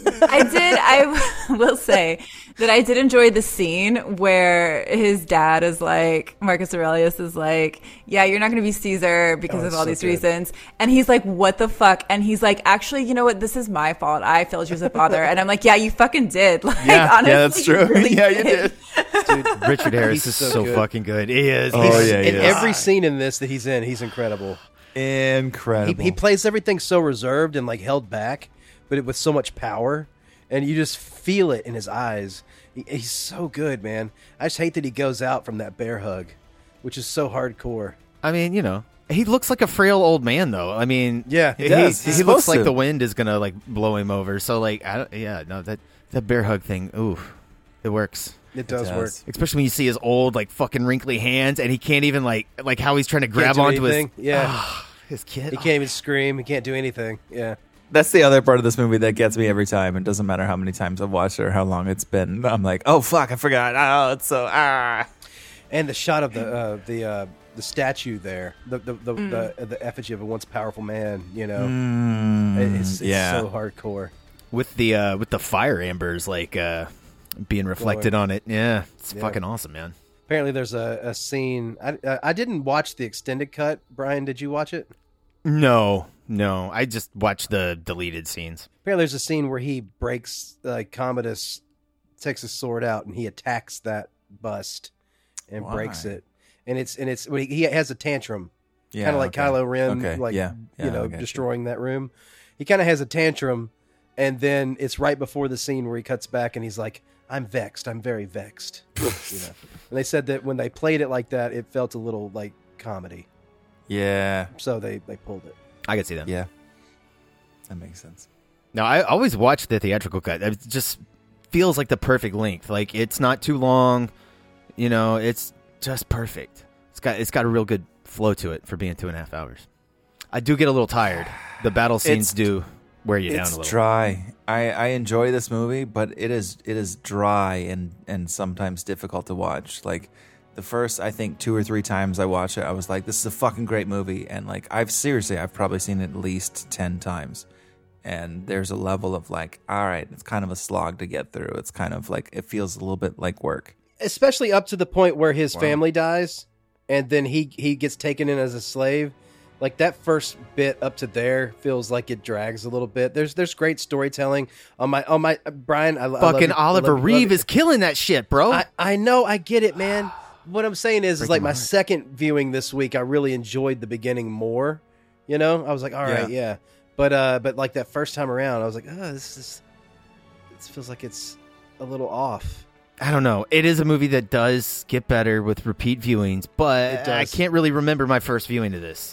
I did. I will say that I did enjoy the scene where his dad is like, Marcus Aurelius is like, yeah, you're not going to be Caesar because oh, of all so these good. reasons. And he's like, what the fuck? And he's like, actually, you know what? This is my fault. I failed you as a father. And I'm like, yeah, you fucking did. Like, yeah, honestly, yeah, that's true. You really yeah, did. you did. Dude, Richard Harris He's is so so, good. fucking good. He is. Oh, He's- yeah, he in is. every scene in this that he's in, he's incredible. Incredible. He, he plays everything so reserved and like held back, but it, with so much power, and you just feel it in his eyes. He, he's so good, man. I just hate that he goes out from that bear hug, which is so hardcore. I mean, you know, he looks like a frail old man, though. I mean, yeah, he, does. he, He's he looks supposed like to. the wind is gonna like blow him over. So, like, I don't, yeah, no, that that bear hug thing, ooh, it works. It does, It does. work. Especially when you see his old, like, fucking wrinkly hands, and he can't even like like how he's trying to grab do onto anything. his Yeah. ah, his kid. He can't even scream. He can't do anything. Yeah. That's the other part of this movie that gets me every time. It doesn't matter how many times I've watched it or how long it's been. I'm like, oh fuck, I forgot. Oh, it's so ah. And the shot of the uh, the uh, the statue there, the the the, Mm. the the effigy of a once powerful man. You know, Mm, It- it's, it's yeah. so hardcore. with the uh, with the fire ambers like uh, being reflected Glowing. on it. Yeah, it's Yeah. fucking awesome, man. Apparently, there's a, a scene. I, I I didn't watch the extended cut. Brian, did you watch it? No, no, I just watched the deleted scenes. Apparently, there's a scene where he breaks, like Commodus takes his sword out and he attacks that bust and Why? breaks it. And it's and it's when he, he has a tantrum, Yeah, kind of like okay. Kylo Ren, Okay, like yeah, yeah, you know, I got you. destroying that room. He kind of has a tantrum, and then it's right before the scene where he cuts back and he's like, "I'm vexed. I'm very vexed." You know, and they said that when they played it like that, it felt a little like comedy. Yeah. So they, they pulled it. I can see that. Yeah. That makes sense. No, I always watch the theatrical cut. It just feels like the perfect length. Like it's not too long. You know, it's just perfect. It's got it's got a real good flow to it for being two and a half hours. I do get a little tired. The battle scenes It's- do wear you down a It's little. dry. I, I enjoy this movie, but it is it is dry and, and sometimes difficult to watch. Like the first, I think, two or three times I watched it, I was like, this is a fucking great movie. And like I've seriously, I've probably seen it at least ten times. And there's a level of like, all right, it's kind of a slog to get through. It's kind of like, it feels a little bit like work. Especially up to the point where his Wow. family dies, and then he, he gets taken in as a slave. Like that first bit up to there feels like it drags a little bit. There's there's great storytelling on my on my Brian. I, I love Fucking you. I Oliver love you. Reeve Love you. is killing that shit, bro. I, I know, I get it, man. What I'm saying is, is Breaking like my my heart. second viewing this week, I really enjoyed the beginning more. You know, I was like, all right, Yeah. yeah. But uh, but like that first time around, I was like, oh, this is. It feels like it's a little off. I don't know. It is a movie that does get better with repeat viewings, but It does. I can't really remember my first viewing of this.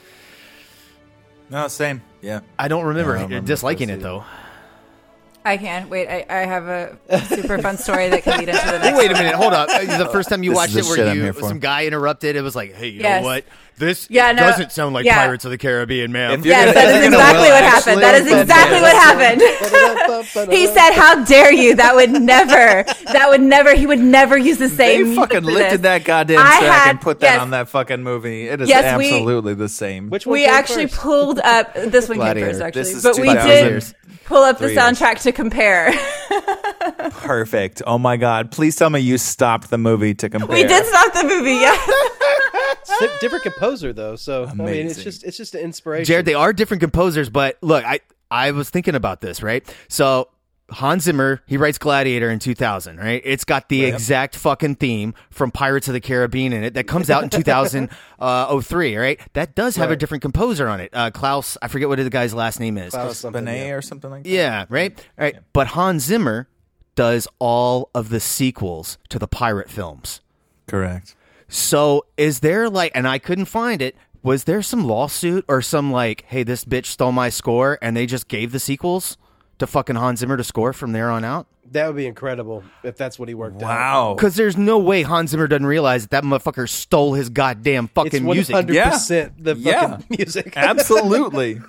No, same. Yeah. I don't remember, I don't remember disliking this it, though. I can. Wait, I, I have a super fun story that can lead into the next Wait a one. minute, hold up. The first time you This watched is it, the where shit I'm you here for. some guy interrupted, it was like, hey, you Yes. know what? This Yeah, no, doesn't sound like yeah. Pirates of the Caribbean, man. If you're Yes, gonna- that if is you're gonna exactly will what actually, happened. That is then exactly yes. what happened. He said, "How dare you? That would never. That would never. He would never use the They same." music fucking for lifted this." that goddamn I track had- and put that yes. on that fucking movie. It is Yes, we- absolutely the same. Which one We came actually first? pulled up this one came Gladiator. first, actually, This is but we two thousand. did pull up the Three years. soundtrack to compare. Perfect. Oh my god. Please tell me you stopped the movie to compare. We did stop the movie. Yeah. It's a different composer though, so I mean, it's Amazing. just it's just an inspiration. Jared, they are different composers, but look, I, I was thinking about this, right? So Hans Zimmer, he writes Gladiator in two thousand, right? It's got the Yep. exact fucking theme from Pirates of the Caribbean in it that comes out in two thousand three, right? That does have a Right. different composer on it. Uh, Klaus, I forget what the guy's last name is. Klaus something, Benet yeah. or something like that. Yeah, right? All right. But Hans Zimmer does all of the sequels to the pirate films. Correct. So is there like, and I couldn't find it, was there some lawsuit or some like, hey, this bitch stole my score and they just gave the sequels to fucking Hans Zimmer to score from there on out? That would be incredible if that's what he worked out. Wow. Because there's no way Hans Zimmer doesn't realize that that motherfucker stole his goddamn It's fucking one music. hundred percent the fucking Yeah. music. Absolutely.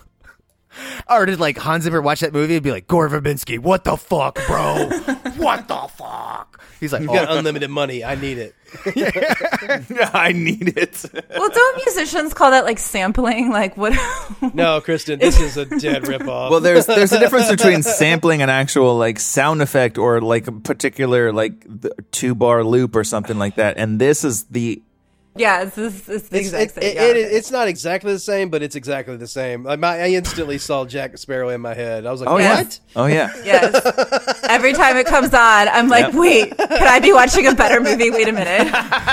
Or did like Hans Zimmer watch that movie and be like, Gore Verbinski, what the fuck, bro? What the fuck? He's like, You've oh, got unlimited money. I need it. I need it. Well, don't musicians call that like sampling? Like what? No, Kristen, this is a dead ripoff. Well, there's there's a difference between sampling an actual like sound effect or like a particular like two bar loop or something like that, and this is the Yeah, it's, it's, it's the It's, exact it, same. it, yeah. it, it's not exactly the same, but it's exactly the same. Like my, I instantly saw Jack Sparrow in my head. I was like, oh yeah, what? oh yeah. Yes. Every time it comes on, I'm like, Yep. wait, can I be watching a better movie? Wait a minute.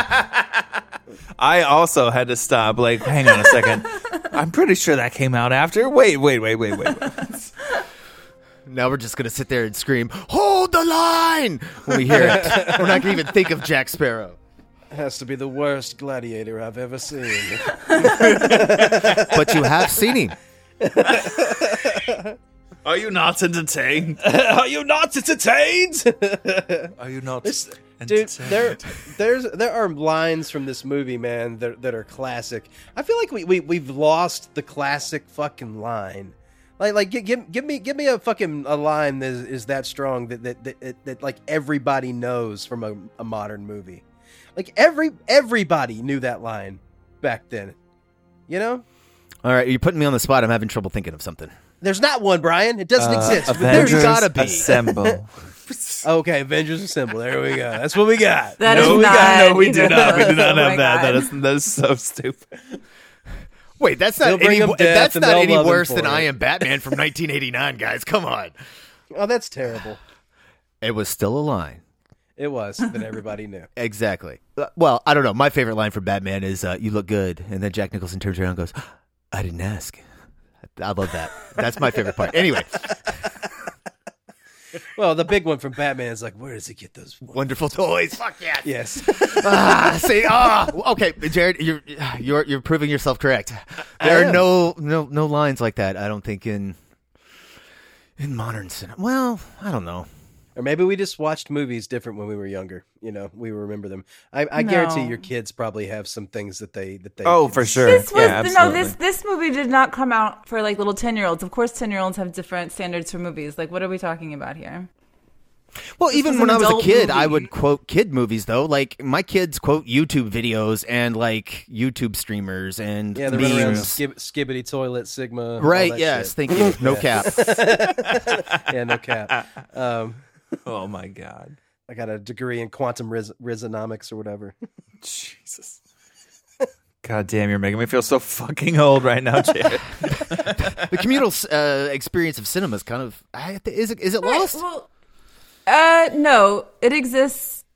I also had to stop. Like, hang on a second. I'm pretty sure that came out after. Wait, wait, wait, wait, wait. wait. now we're just going to sit there and scream, hold the line when we hear it. We're not going to even think of Jack Sparrow. Has to be the worst gladiator I've ever seen. But you have seen him. Are you not entertained? Are you not entertained? Are you not? This- Dude, there, there's there are lines from this movie, man, that that are classic. I feel like we we we've lost the classic fucking line. Like like give give, give me give me a fucking a line that is, is that strong that that, that that that like everybody knows from a, a modern movie. Like every everybody knew that line back then. You know? All right, you're putting me on the spot. I'm having trouble thinking of something. There's not one, Brian. It doesn't Uh, exist. Avengers There's gotta be. Assemble. Okay, Avengers Assemble. There we go. That's what we got. That no, is we not got, no, we do even- not. We do not Oh have my that. That God. is that is so stupid. Wait, that's They'll not bring any, him death that's and not they'll any love him worse for than it. I Am Batman from nineteen eighty-nine, guys. Come on. Oh, that's terrible. It was still a line. It was that everybody knew. Exactly. Uh, Well, I don't know. My favorite line from Batman is, uh, you look good. And then Jack Nicholson turns around and goes, I didn't ask. I love that. That's my favorite part. Anyway. Well, the big one from Batman is like, where does he get those wonderful toys? Fuck yes. Yes. ah, see, ah, okay, Jared, you're you're you're proving yourself correct. There are no no no lines like that. I don't think in in modern cinema. Well, I don't know. Or maybe we just watched movies different when we were younger. You know, we remember them. I, I No. guarantee your kids probably have some things that they that they. Oh, can- for sure. This was Yeah, no. absolutely. This this movie did not come out for like little ten year olds. Of course, ten year olds have different standards for movies. Like, what are we talking about here? Well, This even was when an I was a adult kid, I movie. would quote kid movies though. Like my kids quote YouTube videos and like YouTube streamers and Yeah, they run around memes. skib- skibbity toilet sigma. all Right? that Yes. shit. Thank you. No Yeah. cap. Yeah, no cap. Um, oh my god. I got a degree in quantum res- resonomics or whatever. Jesus. God damn, you're making me feel so fucking old right now, Jared. The communal uh, experience of cinema is kind of I- is it is it Right, lost? well, uh, no, it exists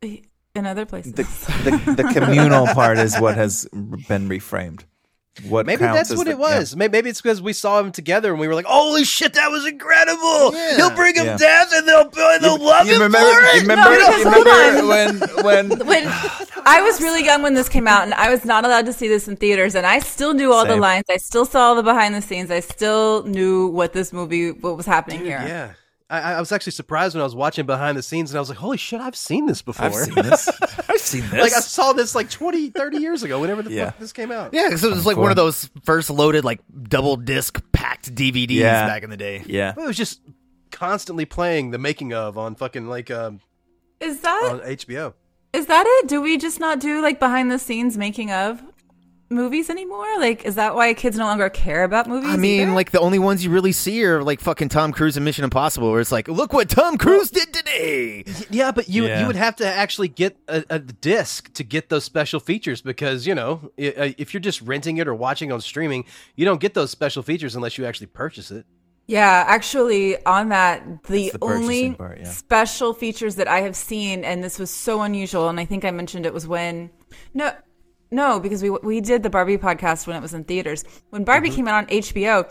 in other places. The, the, the communal part is what has been reframed. What Maybe counts that's as what the- it was. May Maybe it's because we saw them together and we were like, "Holy shit, that was incredible! Yeah. He'll bring him Yeah. death and they'll and they'll love You him remember? for it." You remember? No, because you hold remember when when when I was really young when this came out, and I was not allowed to see this in theaters, and I still knew all the Same. lines. I still saw all the behind the scenes. I still knew what this movie, what was happening Dude, here. yeah. I, I was actually surprised when I was watching behind the scenes and I was like, holy shit, I've seen this before. I've seen this. I've seen this. Like I saw this like twenty, thirty years ago, whenever the Yeah. fuck this came out. Yeah, because it was like one of those first loaded like double disc packed D V Ds Yeah. back in the day. Yeah. It was just constantly playing the making of on fucking like um, Is that on H B O. is that it? Do we just not do like behind the scenes making of movies anymore? Like, is that why kids no longer care about movies? I mean, either? like the only ones you really see are like fucking Tom Cruise and Mission Impossible, where it's like, look what Tom Cruise did today. Yeah, but you Yeah. you would have to actually get a, a disc to get those special features because, you know, i- if you're just renting it or watching on streaming, you don't get those special features unless you actually purchase it. Yeah, actually, on that, the, the only purchasing part, yeah. special features that I have seen, and this was so unusual, and I think I mentioned it was when no, no, because we we did the Barbie podcast when it was in theaters. When Barbie Mm-hmm. came out on H B O,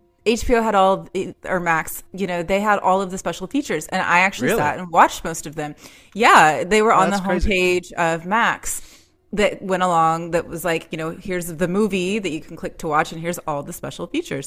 H B O had all or Max, you know, they had all of the special features, and I actually Really? sat and watched most of them. Yeah, they were Oh, on the that's crazy. homepage of Max. That went along. That was like, you know, here's the movie that you can click to watch, and here's all the special features.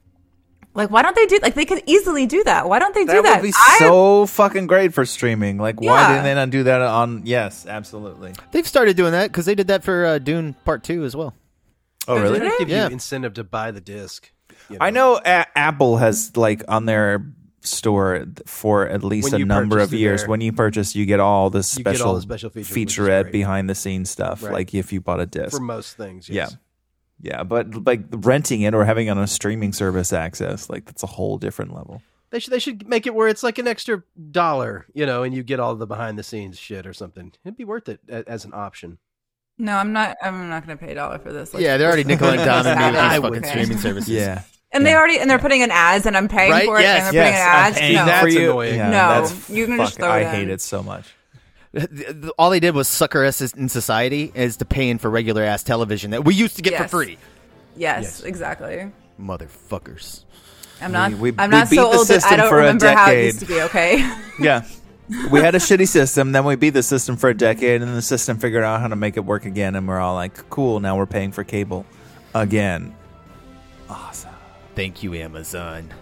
Like, why don't they do like they could easily do that? Why don't they do That that? would be I- so fucking great for streaming. Like, why Yeah. didn't they not do that on? Yes, absolutely. They've started doing that because they did that for uh, Dune Part Two as well. Oh, Oh, really? did They give Yeah. you incentive to buy the disc. you I know a- Apple has like on their store for at least When a you number purchase of through years. there. When you purchase, you get all the You get special, all the special features, which is featurette, great. behind the scenes stuff. Right. Like if you bought a disc, for most things. yeah, Yes. yeah. But like renting it or having it on a streaming service access, like that's a whole different level. They should they should make it where it's like an extra dollar, you know, and you get all the behind the scenes shit or something. It'd be worth it a- as an option. No, I'm not. I'm not going to pay a dollar for this. Like, Yeah, they're already nickel and diming me with I these would fucking pay. streaming services. Yeah, And they already and they're putting in ads, and I'm paying Right? for it, Yes, and they're yes, putting in I'm ads. paying No, That's for you. annoying. Yeah, No, that's you can just fucking- throw it I hate in. it so much. All they did was sucker us in society is to pay in for regular ass television that we used to get for Yes. free. Yes, Yes. exactly. Motherfuckers. I'm not. We- we- I'm we not beat so the old that I system don't for a remember how it decade. used to be. Okay. Yeah. We had a shitty system, then we beat the system for a decade, and the system figured out how to make it work again, and we're all like, cool, now we're paying for cable again. Awesome. Thank you, Amazon.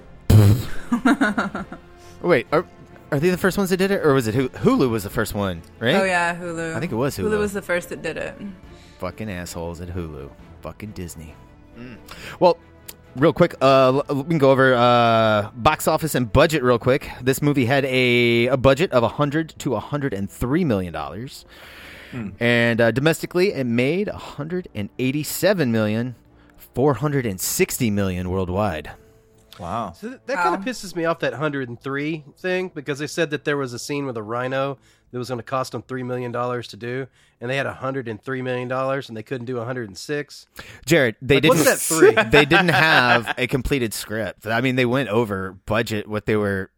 Wait, are are they the first ones that did it, or was it Hulu? Hulu was the first one, right? Oh yeah, Hulu. I think it was Hulu. Hulu was the first that did it. Fucking assholes at Hulu. Fucking Disney. Mm. Well, real quick, uh, l- we can go over uh, box office and budget real quick. This movie had a, a budget of one hundred to one hundred three million dollars. Hmm. And uh, domestically, it made one hundred eighty-seven million dollars, four hundred sixty million dollars worldwide. Wow. So th- that kind Wow. of pisses me off, that one hundred three thing, because they said that there was a scene with a rhino that was going to cost them three million dollars to do, and they had one hundred three million dollars, and they couldn't do one hundred six. Jared, they Like, didn't. what's that three? They didn't have a completed script. I mean, they went over budget what they were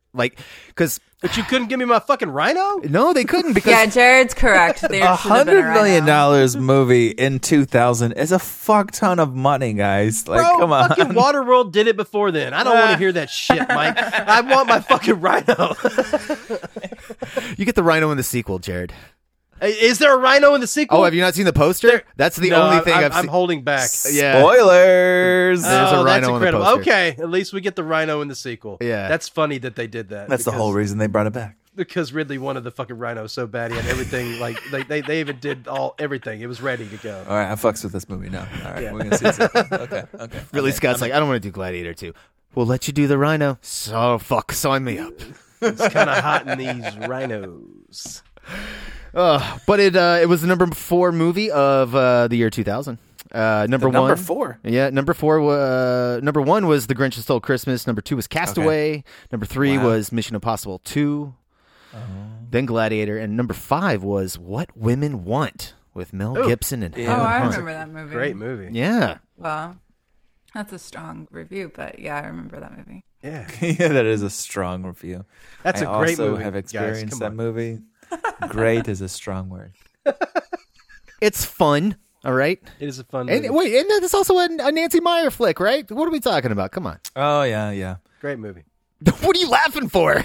Like, because but you couldn't give me my fucking rhino. No, they couldn't because yeah, Jared's correct. There A should have been a hundred million rhino. dollars movie in two thousand is a fuck ton of money, guys. Like, Bro, come on. fucking Waterworld did it before then. I don't want to hear that shit, Mike. I want my fucking rhino. you get the rhino in the sequel, Jared. Is there a rhino in the sequel? Oh, have you not seen the poster? There- That's the No, only I'm- thing I'm, I've I'm seen. holding back. Yeah. Spoilers. There's a oh, rhino that's on the incredible. poster. Okay, at least we get the rhino in the sequel. Yeah. That's funny that they did that. That's the because- whole reason they brought it back. Because Ridley wanted the fucking rhino so bad. He had everything. Like they, they, they even did all everything. It was ready to go. All right, I fucks with this movie now. All right, Yeah. we're gonna see. Something. Okay, okay. Ridley okay. Scott's like, I don't want to do Gladiator two. We'll let you do the rhino. So fuck, sign me up. It's kind of hot in these rhinos. Uh, but it uh, it was the number four movie of uh, the year two thousand. Uh, number The one, number four? Yeah, number four. Uh, number one was The Grinch Who Stole Christmas. Number two was Castaway. Okay. Number three Wow. was Mission Impossible two. Then Gladiator, and number five was What Women Want with Mel Ooh. Gibson and Oh, Helen I Hunt. remember that movie. Great movie. Yeah, Well, that's a strong review, but yeah, I remember that movie. Yeah. yeah, that is a strong review. That's I a great also movie, have guys. experienced Come that on. movie. Great is a strong word. it's fun. All right. It is a fun movie. And wait, and it's also a, a Nancy Meyer flick, right? What are we talking about? Come on. Oh yeah, yeah. Great movie. What are you laughing for?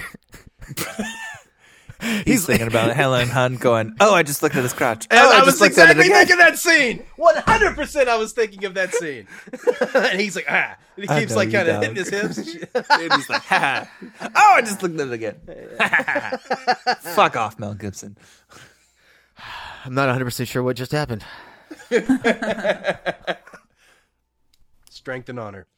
He's, thinking about Helen Hunt going, oh, I just looked at his crotch. And Oh, I, I, just was looked at it exactly again. thinking that scene. One hundred percent, I was thinking of that scene. And he's like, ah, and he I keeps know like you kind of don't. hitting his hips. And shit. And he's like, ha. Oh, I just looked at it again. Fuck off, Mel Gibson. I'm not one hundred percent sure what just happened. Strength and honor.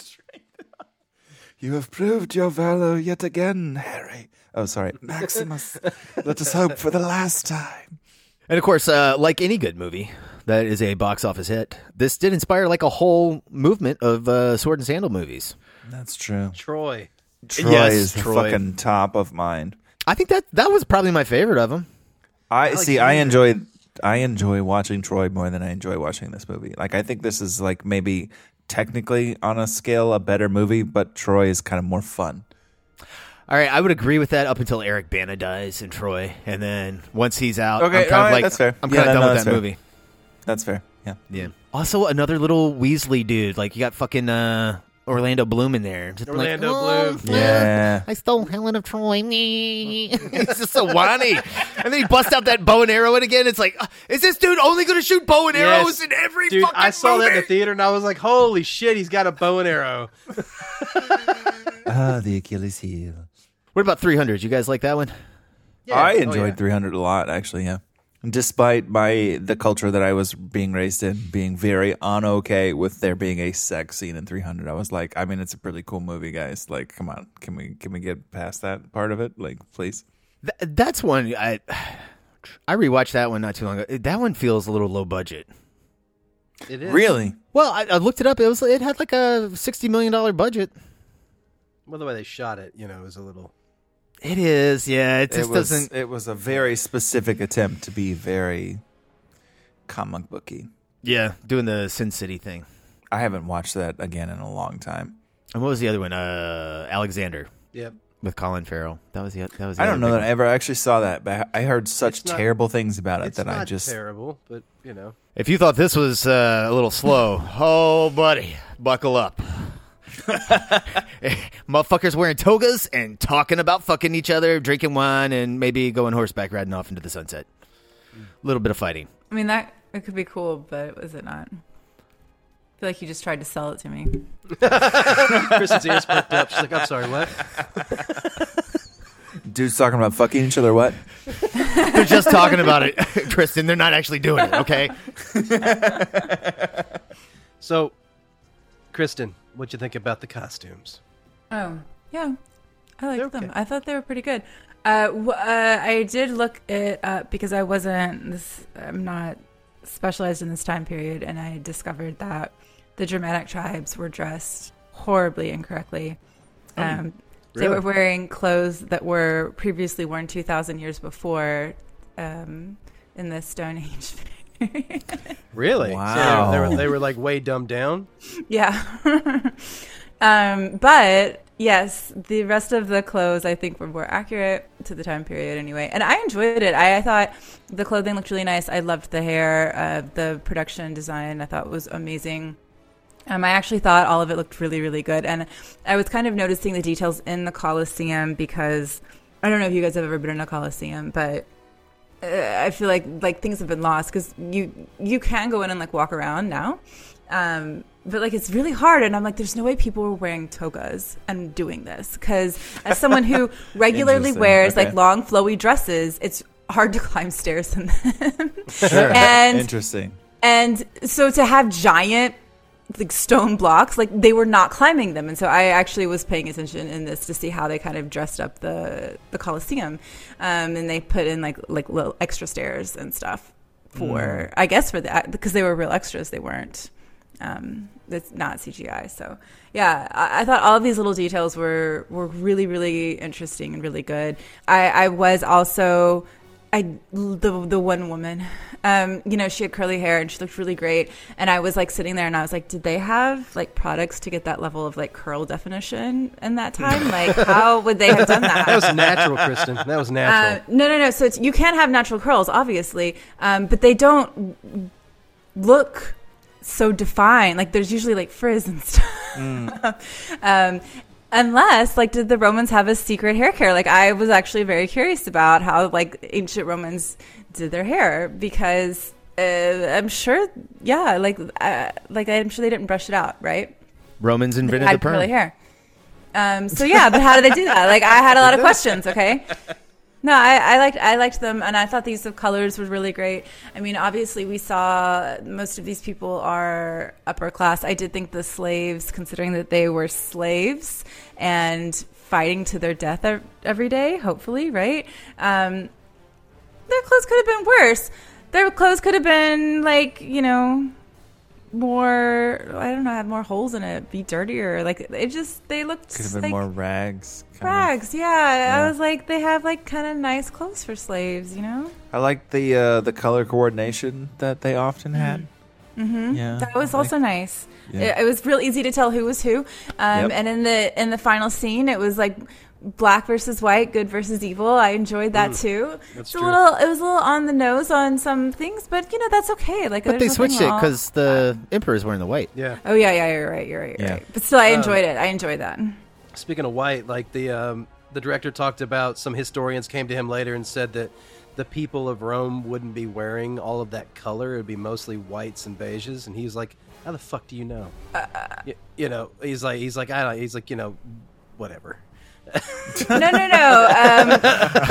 You have proved your valor yet again, Harry. Oh, sorry, Maximus. Let us hope for the last time. And of course, uh, like any good movie that is a box office hit, this did inspire like a whole movement of uh, sword and sandal movies. That's true. Troy. Troy Yes, is the Troy. fucking top of mine. I think that that was probably my favorite of them. I, like see. I Troy. enjoy. I enjoy watching Troy more than I enjoy watching this movie. Like, I think this is like maybe technically on a scale a better movie, but Troy is kind of more fun. All right, I would agree with that up until Eric Bana dies in Troy, and then once he's out, Okay, I'm kind all of right, like that's fair. I'm Yeah, kind of no, done no, with that's that fair. movie. That's fair. Yeah. Yeah. Also, another little Weasley dude. Like you got fucking uh, Orlando Bloom in there. Just Orlando like, Bloom. "Oh, Yeah. I stole Helen of Troy. Me. He's just so whiny. And then he busts out that bow and arrow, and again, it's like, uh, is this dude only going to shoot bow and Yes. arrows in every Dude, fucking I saw movie? that in the theater and I was like, holy shit, he's got a bow and arrow. Ah, the Achilles heel. What about three hundred? You guys like that one? I Oh, enjoyed yeah. three hundred a lot, actually. Yeah. Despite my the culture that I was being raised in being very un-okay with there being a sex scene in three hundred, I was like, I mean, it's a pretty cool movie, guys. Like, come on, can we can we get past that part of it? Like, please. Th- that's one I I rewatched that one not too long ago. That one feels a little low budget. It is. Really? Well, I, I looked it up. It was it had like a sixty million dollar budget. Well, the way they shot it, you know, is a little. It is, yeah. It It just was, doesn't. it was a very specific attempt to be very comic booky. Yeah, doing the Sin City thing. I haven't watched that again in a long time. And what was the other one? Uh, Alexander Yep. with Colin Farrell. That was the that was. The I don't other know big that one. I ever actually saw that, but I heard such It's not- terrible things about it It's that not I just. terrible, but, you know. If you thought this was uh, a little slow, oh buddy, buckle up. Motherfuckers wearing togas and talking about fucking each other, drinking wine, and maybe going horseback riding off into the sunset. A little bit of fighting. I mean, that it could be cool, but was it not? I feel like you just tried to sell it to me. Kristen's ears perked up. She's like, I'm sorry, what? Dudes talking about fucking each other, what? They're just talking about it, Kristen. They're not actually doing it, okay? So, Kristen, what'd you think about the costumes? Oh, yeah. I liked They're them. okay. I thought they were pretty good. Uh, w- uh, I did look it up because I wasn't this. I'm not specialized in this time period, and I discovered that the Germanic tribes were dressed horribly incorrectly. Um, They really? were wearing clothes that were previously worn two thousand years before um, in the Stone Age. Really? Wow. So they, were, they were like way dumbed down? Yeah. um, but Yes, the rest of the clothes I think were more accurate to the time period anyway. And I enjoyed it. I, I thought the clothing looked really nice. I loved the hair, uh, the production design I thought was amazing. Um, I actually thought all of it looked really, really good. And I was kind of noticing the details in the Colosseum because I don't know if you guys have ever been in a Colosseum, but uh, I feel like like things have been lost because you, you can go in and like walk around now. Um, but like it's really hard, and I'm like, there's no way people were wearing togas and doing this because as someone who regularly wears okay. like long flowy dresses, it's hard to climb stairs in them. Sure. and Interesting. And so to have giant like stone blocks, like they were not climbing them, and so I actually was paying attention in this to see how they kind of dressed up the the Colosseum, um, and they put in like like little extra stairs and stuff for mm. I guess for that because they were real extras. They weren't. Um, it's not C G I. So yeah, I, I thought all of these little details were, were really, really interesting and really good. I, I was also, I, the, the one woman, um, you know, she had curly hair and she looked really great. And I was like sitting there and I was like, did they have like products to get that level of like curl definition in that time? Like how would they have done that? That was natural, Kristen. That was natural. Uh, no, no, no. So it's, you can have natural curls, obviously. Um, but they don't look so defined. Like there's usually like frizz and stuff. Mm. um, unless like did the Romans have a secret hair care? Like I was actually very curious about how like ancient Romans did their hair because uh, I'm sure, yeah, like uh, like I'm sure they didn't brush it out, right? Romans invented they had the perm. curly hair. Um, so yeah, but how did they do that? Like I had a lot of questions. Okay. No, I, I liked I liked them, and I thought the use of colors was really great. I mean, obviously, we saw most of these people are upper class. I did think the slaves, considering that they were slaves and fighting to their death every day, hopefully, right? Um, their clothes could have been worse. Their clothes could have been like, you know, more, I don't know, have more holes in it, be dirtier. Like it just, they looked could have been like more rags. Rags, yeah. yeah. I was like, they have like kind of nice clothes for slaves, you know. I liked the uh, the color coordination that they often had. Mm-hmm. Yeah, that was like, also nice. Yeah. It, it was real easy to tell who was who. Um, yep. And in the in the final scene, it was like black versus white, good versus evil. I enjoyed that mm, too. That's it's true. a little, it was a little on the nose on some things, but you know that's okay. Like, but they switched it because the emperor's wearing the white. Yeah. Oh yeah, yeah. You're right. You're right. You're yeah. right. But still, I Um, enjoyed it. I enjoyed that. Speaking of white, like the um, the director talked about, some historians came to him later and said that the people of Rome wouldn't be wearing all of that color. It would be mostly whites and beiges. And he was like, "How the fuck do you know?" Uh, you, you know, he's like, he's like, I don't. He's like, you know, whatever. no, no, no. Um,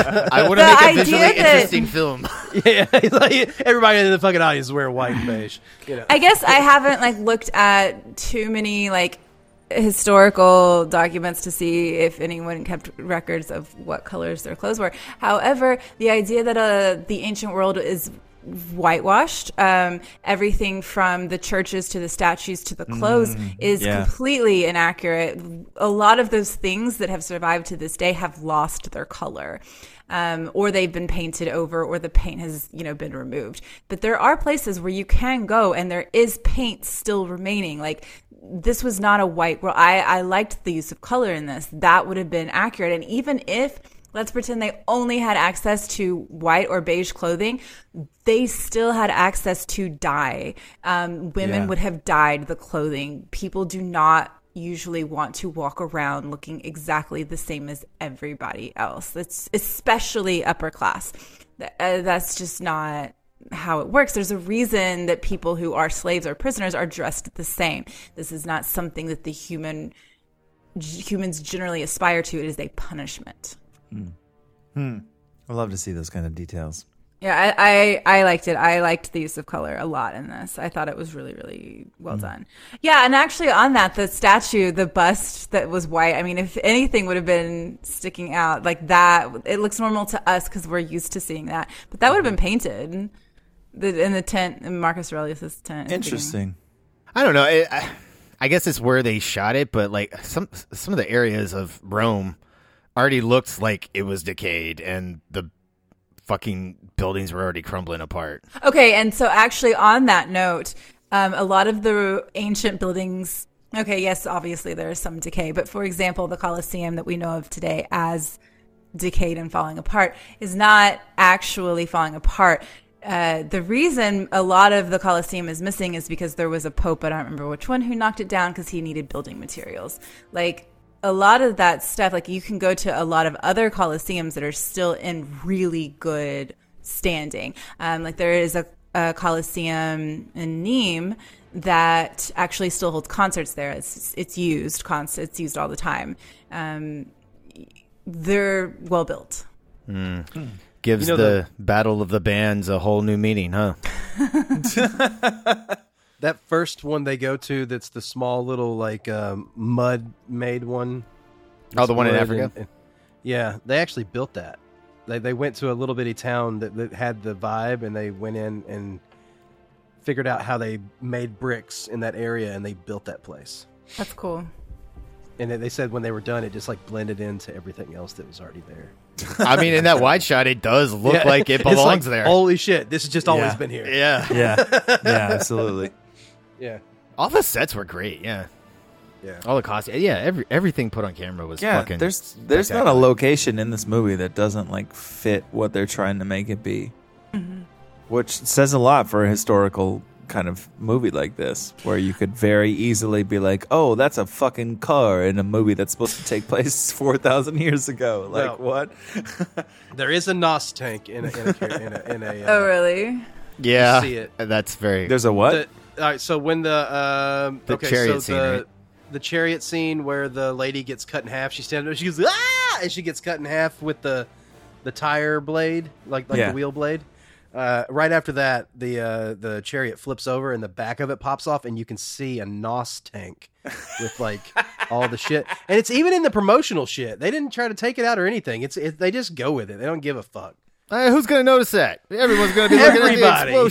I want to make a visually that, interesting film. Yeah, he's like, everybody in the fucking audience is wearing white and beige. You know. I guess I haven't like looked at too many like historical documents to see if anyone kept records of what colors their clothes were. However, the idea that uh, the ancient world is whitewashed, um, everything from the churches to the statues to the clothes mm, is yeah. completely inaccurate. A lot of those things that have survived to this day have lost their color. Um, or they've been painted over, or the paint has, you know, been removed. But there are places where you can go and there is paint still remaining. Like, this was not a white world. I, I liked the use of color in this. That would have been accurate. And even if, let's pretend they only had access to white or beige clothing, they still had access to dye. Um, women Yeah. would have dyed the clothing. People do not usually want to walk around looking exactly the same as everybody else. That's especially upper class. Uh, that's just not how it works. There's a reason that people who are slaves or prisoners are dressed the same. This is not something that the human humans generally aspire to. It is a punishment. Hmm. hmm. I love to see those kind of details. Yeah, I, I, I liked it. I liked the use of color a lot in this. I thought it was really, really well mm. done. Yeah, and actually on that, the statue, the bust that was white, I mean, if anything would have been sticking out like that, it looks normal to us because we're used to seeing that. But that would have been painted the, in the tent, in Marcus Aurelius' tent. Interesting. I don't know. It, I, I guess it's where they shot it, but like some some of the areas of Rome already looked like it was decayed and the fucking buildings were already crumbling apart. Okay, and so actually on that note, um, a lot of the ancient buildings Okay, yes, obviously there is some decay. But for example, the Colosseum that we know of today as decayed and falling apart is not actually falling apart. Uh, the reason a lot of the Colosseum is missing is because there was a pope, I don't remember which one, who knocked it down because he needed building materials. Like, a lot of that stuff, like you can go to a lot of other Colosseums that are still in really good standing. Um, like there is a, a Colosseum in Nîmes that actually still holds concerts there. It's it's used, const- it's used all the time. Um, they're well built. Mm. Hmm. Gives You know, the, the- Battle of the Bands a whole new meaning, huh? That first one they go to, that's the small little like um, mud-made one. Oh, the one in Wood Africa? and- and- yeah, they actually built that. They they went to a little bitty town that, that had the vibe, and they went in and figured out how they made bricks in that area, and they built that place. That's cool. And they- they said when they were done, it just like blended into everything else that was already there. I mean, in that wide shot, it does look Yeah. like it It's like, belongs there. Holy shit, this has just always Yeah. been here. Yeah. Yeah. Yeah, absolutely. Yeah. All the sets were great, yeah. Yeah. All the costumes. Yeah, every, everything put on camera was Yeah, fucking there's there's not a spectacular. location in this movie that doesn't like fit what they're trying to make it be, Mm-hmm. which says a lot for a historical kind of movie like this, where you could very easily be like, "Oh, that's a fucking car in a movie that's supposed to take place four thousand years ago." Like Well, what? There is a N O S tank in a in a, in a, in a uh, Oh, really? Yeah, you see it. that's very... There's a what? The, all right, so when the um, The okay, chariot so scene, the right? the chariot scene where the lady gets cut in half, she stands up, she goes ah, and she gets cut in half with the the tire blade, like like Yeah. the wheel blade. Uh, right after that, the uh, the chariot flips over and the back of it pops off, and you can see a N O S tank with like all the shit, and it's even in the promotional shit. They didn't try to take it out or anything. It's it, they just go with it. They don't give a fuck. Uh, who's going to notice that? Everyone's going to be looking Everybody. at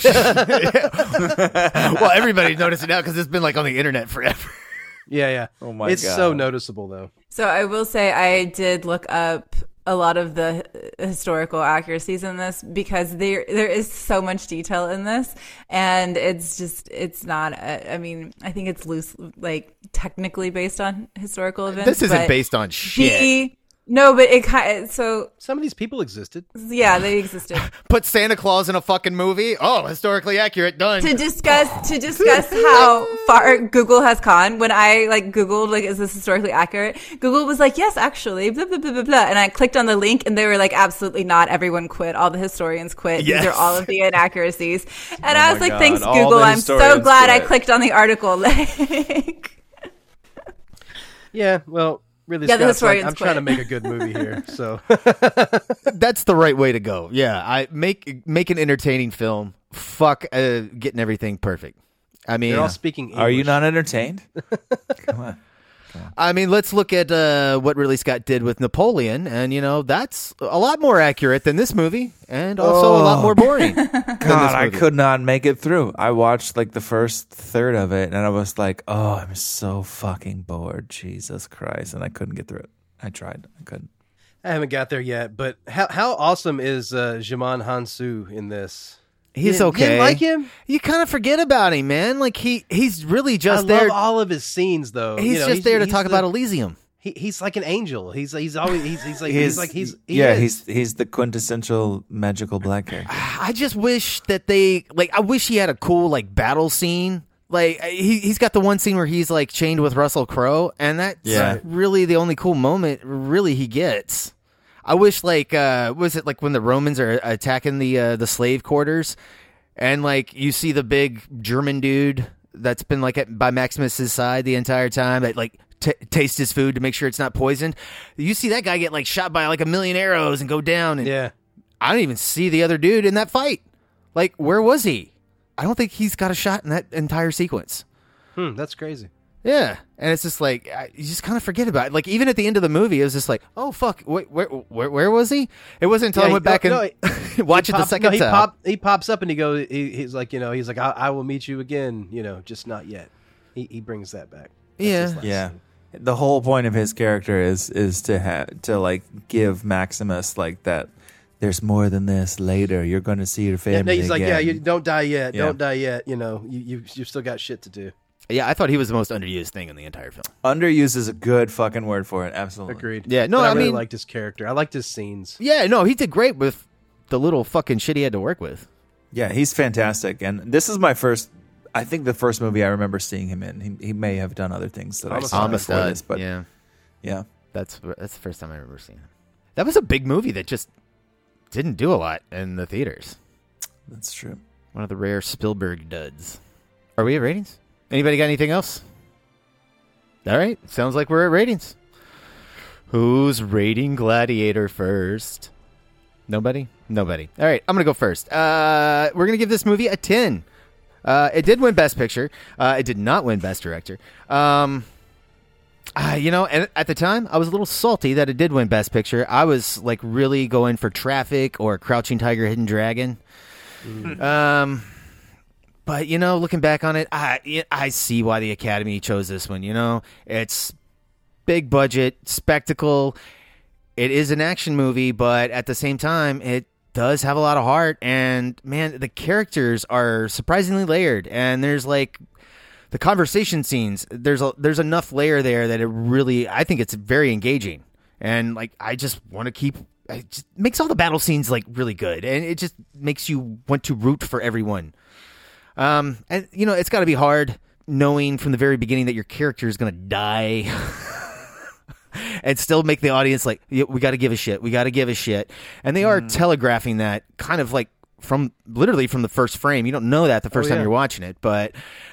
the explosion. Well, everybody's noticed it now because it's been like on the internet forever. Yeah, yeah. Oh my it's God. so noticeable though. So I will say I did look up a lot of the historical accuracies in this because there there is so much detail in this, and it's just it's not. A, I mean, I think it's loose, like technically based on historical events. This isn't but based on shit. the- no, but it kind of, so Some of these people existed. yeah, they existed. Put Santa Claus in a fucking movie? Oh, historically accurate. Done. to discuss to discuss how far Google has gone. When I like Googled like is this historically accurate, Google was like yes, actually, blah blah blah blah blah, and I clicked on the link and they were like absolutely not. Everyone quit. All the historians quit. Yes. These are all of the inaccuracies. And Oh I was my like, thanks God, all Google. the I'm so historians glad I quit. clicked on the article. Like, Yeah, well, really, Yeah, the Scott's like, historians I'm trying to quit. make a good movie here, so That's the right way to go. Yeah, I make make an entertaining film. Fuck uh, getting everything perfect. I mean, they're all speaking English. Are you not entertained? Come on. I mean, let's look at uh, what Ridley Scott did with Napoleon, and you know that's a lot more accurate than this movie, and also a lot Oh. more boring. than this God, I movie. could not make it through. I watched like the first third of it, and I was like, "Oh, I'm so fucking bored, Jesus Christ!" And I couldn't get through it. I tried, I couldn't. I haven't got there yet, but how how awesome is uh, Jimon Hansu in this? He's You- you okay. didn't like him? You kind of forget about him, man. Like he he's really just I there. love all of his scenes, though. he's You know, just there to he's talk the- about Elysium. He, he's like an angel. He's he's always he's he's like he's, He's like he's he yeah, is. he's he's the quintessential magical black character. I just wish that they like. I wish he had a cool like battle scene. Like he he's got the one scene where he's like chained with Russell Crowe, and that's Yeah. really the only cool moment really he gets. I wish like uh was it like when the Romans are attacking the uh, the slave quarters, and like you see the big German dude that's been like at, by Maximus's side the entire time that like t- tastes his food to make sure it's not poisoned. You see that guy get like shot by like a million arrows and go down, and yeah. I don't even see the other dude in that fight. Like, where was he? I don't think he's got a shot in that entire sequence. Hmm, that's crazy. Yeah, and it's just like I, you just kind of forget about it. Like even at the end of the movie, it was just like, oh fuck, wait, where where where was he? It wasn't until Yeah, I he- went back no, and no, watched he it the pop- second no, he time. Pop, he pops up and he goes. He, he's like, you know, he's like, I, I will meet you again. You know, just not yet. He he brings that back. That's Yeah. his last Yeah. scene. The whole point of his character is is to have to like give Maximus like that. There's more than this later. You're going to see your family. Yeah, no, he's like, yeah, again. you don't die yet. Yeah. Don't die yet. You know, you you you've still got shit to do. Yeah, I thought he was the most underused thing in the entire film. Underused is a good fucking word for it. Absolutely. Agreed. Yeah, no, But I, I really mean- liked his character. I liked his scenes. Yeah, no, he did great with the little fucking shit he had to work with. Yeah, he's fantastic. And this is my first, I think the first movie I remember seeing him in. He, he may have done other things that I saw Amistad, before this, but yeah. yeah. That's that's the first time I remember seeing him. That was a big movie that just didn't do a lot in the theaters. That's true. One of the rare Spielberg duds. Are we at ratings? Anybody got anything else? All right. Sounds like we're at ratings. Who's rating Gladiator first? Nobody? Nobody. All right. I'm going to go first. Uh, we're going to give this movie a ten. Uh, it did win Best Picture. Uh, it did not win Best Director. Um, uh, you know, and at the time, I was a little salty that it did win Best Picture. I was like really going for Traffic or Crouching Tiger, Hidden Dragon. Mm. Um, but you know, looking back on it, I I see why the Academy chose this one. You know, it's big budget spectacle. It is an action movie, but at the same time, it does have a lot of heart. And man, the characters are surprisingly layered. And there's like the conversation scenes. There's a, there's enough layer there that it really, I think it's very engaging. And like, I just want to keep. It just makes all the battle scenes like really good, and it just makes you want to root for everyone. Um, and you know, it's got to be hard knowing from the very beginning that your character is going to die. And still make the audience like, yeah, we got to give a shit. We got to give a shit. And they are mm. telegraphing that kind of like from literally from the first frame. You don't know that the first oh, time yeah. you're watching it, but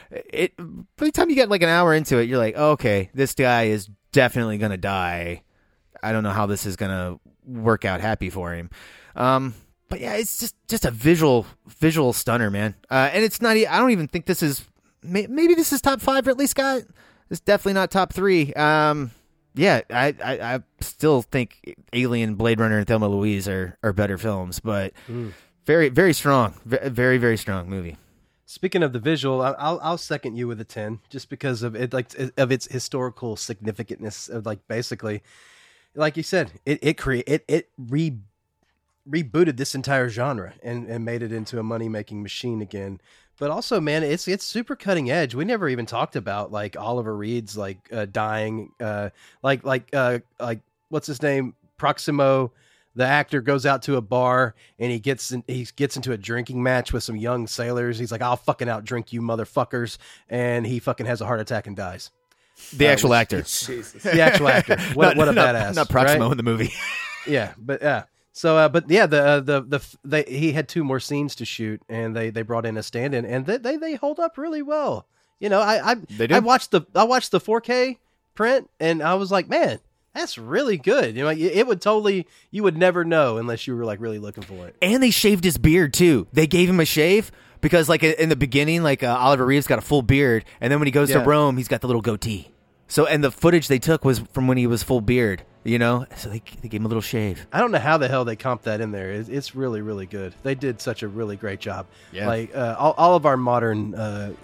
it by the time you get like an hour into it, you're like, oh, okay, this guy is definitely going to die. I don't know how this is going to work out happy for him. Um, but yeah, it's just, just a visual, visual stunner, man. Uh, and it's not, I don't even think this is, maybe this is top five, Ridley Scott. It's definitely not top three. Um, Yeah, I, I, I still think Alien, Blade Runner, and Thelma and Louise are, are better films, but mm. very, very strong. Very, very strong movie. Speaking of the visual, I'll I'll second you with a ten, just because of it, like of its historical significantness. Of like basically, like you said, it it create it it re rebooted this entire genre and, and made it into a money making machine again. But also, man, it's it's super cutting edge. We never even talked about like Oliver Reed's like uh, dying, uh, like like uh, like what's his name? Proximo, the actor, goes out to a bar and he gets in, he gets into a drinking match with some young sailors. He's like, "I'll fucking outdrink you, motherfuckers," and he fucking has a heart attack and dies. The uh, actual which, actor, Jesus. the actual actor. What, not, what a not, badass! Not Proximo right? in the movie. Yeah, but yeah. So, uh, but yeah, the uh, the the they, he had two more scenes to shoot, and they, they brought in a stand-in, and they, they they hold up really well. You know, I I they do? I watched the I watched the four K print, and I was like, man, that's really good. You know, it would totally, you would never know unless you were like really looking for it. And they shaved his beard too. They gave him a shave because, like in the beginning, like uh, Oliver Reeves got a full beard, and then when he goes yeah. to Rome, he's got the little goatee. So, and the footage they took was from when he was full beard, you know? So they, they gave him a little shave. I don't know how the hell they comped that in there. It, it's really, really good. They did such a really great job. Yeah. Like, uh, all, all of our modern, uh,